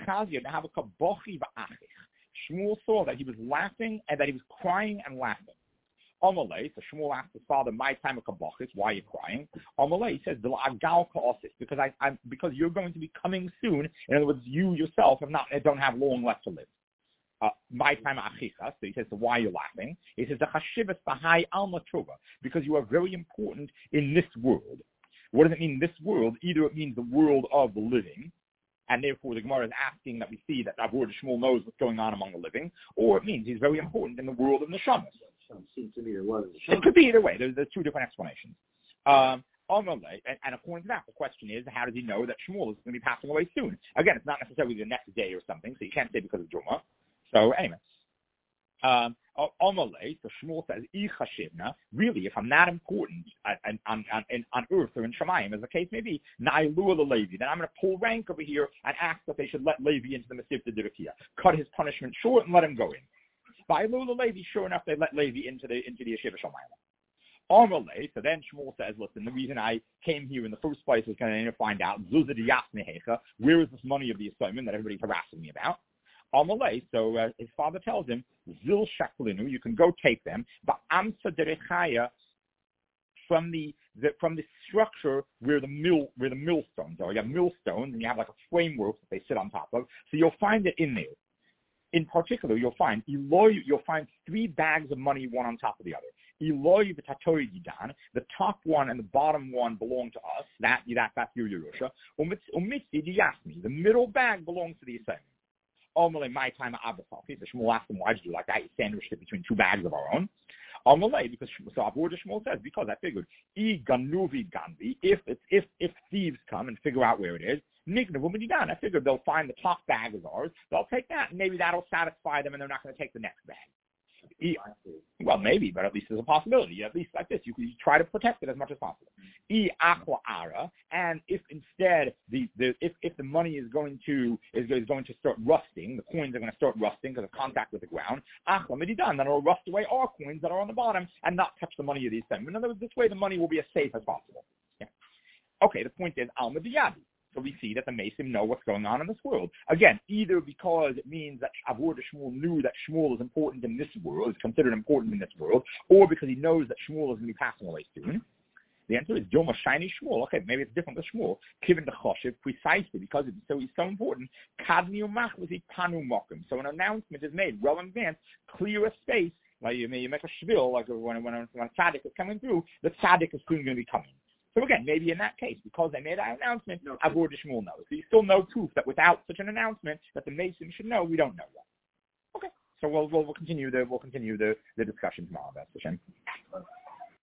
Shmuel saw that he was laughing and that he was crying and laughing. Amalei, so Shmuel asked his father, "My time of kabachis, why are you crying?" Amalei, he says, "Because I, I'm because you're going to be coming soon. In other words, you yourself have not don't have long left to live." Uh, my time achicha. So he says, so why are you laughing? He says, the chashivas bahai alma trova, because you are very important in this world. What does it mean, this world? Either it means the world of the living, and therefore the Gemara is asking that we see that Avur de Shmuel knows what's going on among the living, or it means he's very important in the world of neshamas. Seems to be the world of the It could be either way. There's, there's two different explanations. Um, And, and according to that, the question is, how does he know that Shmuel is going to be passing away soon? Again, it's not necessarily the next day or something, so you can't say because of Juma. So anyway, um, Amalei, so Shmuel says, Ichashivna, really, if I'm not important on, on, on, on earth or in Shemayim, as the case may be, Na'ilua the Levi, then I'm going to pull rank over here and ask that they should let Levi into the Masifta Dirukiyah, cut his punishment short and let him go in. By Lua the Levi, sure enough, they let Levi into the into the Yeshiva Shamayim. Amalei, so then Shmuel says, listen, the reason I came here in the first place was going to find out, Zuzah de Yasnehecha, where is this money of the assignment that everybody's harassing me about? Amalei, so uh, his father tells him, Zil Shaklinu, you can go take them, but Amsa Derechaya, from the, that from the structure where the mill where the millstones are. You have millstones and you have like a framework that they sit on top of. So you'll find it in there. In particular, you'll find Eloi, you'll find three bags of money, one on top of the other. Eloi v'tatori gidan, the top one and the bottom one belong to us. That that that's your Yerusha. Umitzi diyasmi, the middle bag belongs to the Yisraelim. Almalei, my time at Abbasaki. So Shmuel asked them, why did you do like that? You sandwiched it between two bags of our own. Almalei, because so Avur Shmuel says, because I figured, I ganuvi ganvi, if it's if if thieves come and figure out where it is, I figured they'll find the top bag is ours. They'll take that, and maybe that'll satisfy them, and they're not going to take the next bag. E, well, maybe, but at least there's a possibility. At least like this, you can try to protect it as much as possible. E aqua ara, and if instead the, the if if the money is going to is, is going to start rusting, the coins are going to start rusting because of contact with the ground. Aqua medidan, then it'll rust away our coins that are on the bottom and not touch the money of these things. In other words, this way the money will be as safe as possible. Yeah. Okay, the point is alma diyadi. So we see that the Mason know what's going on in this world. Again, either because it means that Avur Shmuel knew that Shmuel is important in this world, is considered important in this world, or because he knows that Shmuel is going to be passing away soon. The answer is Yom Shiny Shmuel. Okay, maybe it's different with Shmuel. Given the Choshev, precisely because it's so, he's so important. Kadmi Umach was a Panu Mokum. So an announcement is made well in advance, clear a space, like you, you make a shvil, like when, when, when a tzaddik is coming through, the tzaddik is soon going to be coming. So again, maybe in that case, because they made that announcement, no, Avur Shmuel knows. So you still know proof that without such an announcement that the Mason should know, we don't know that. Okay, so we'll we'll, we'll continue the we'll continue the, the discussion tomorrow. That's the shame.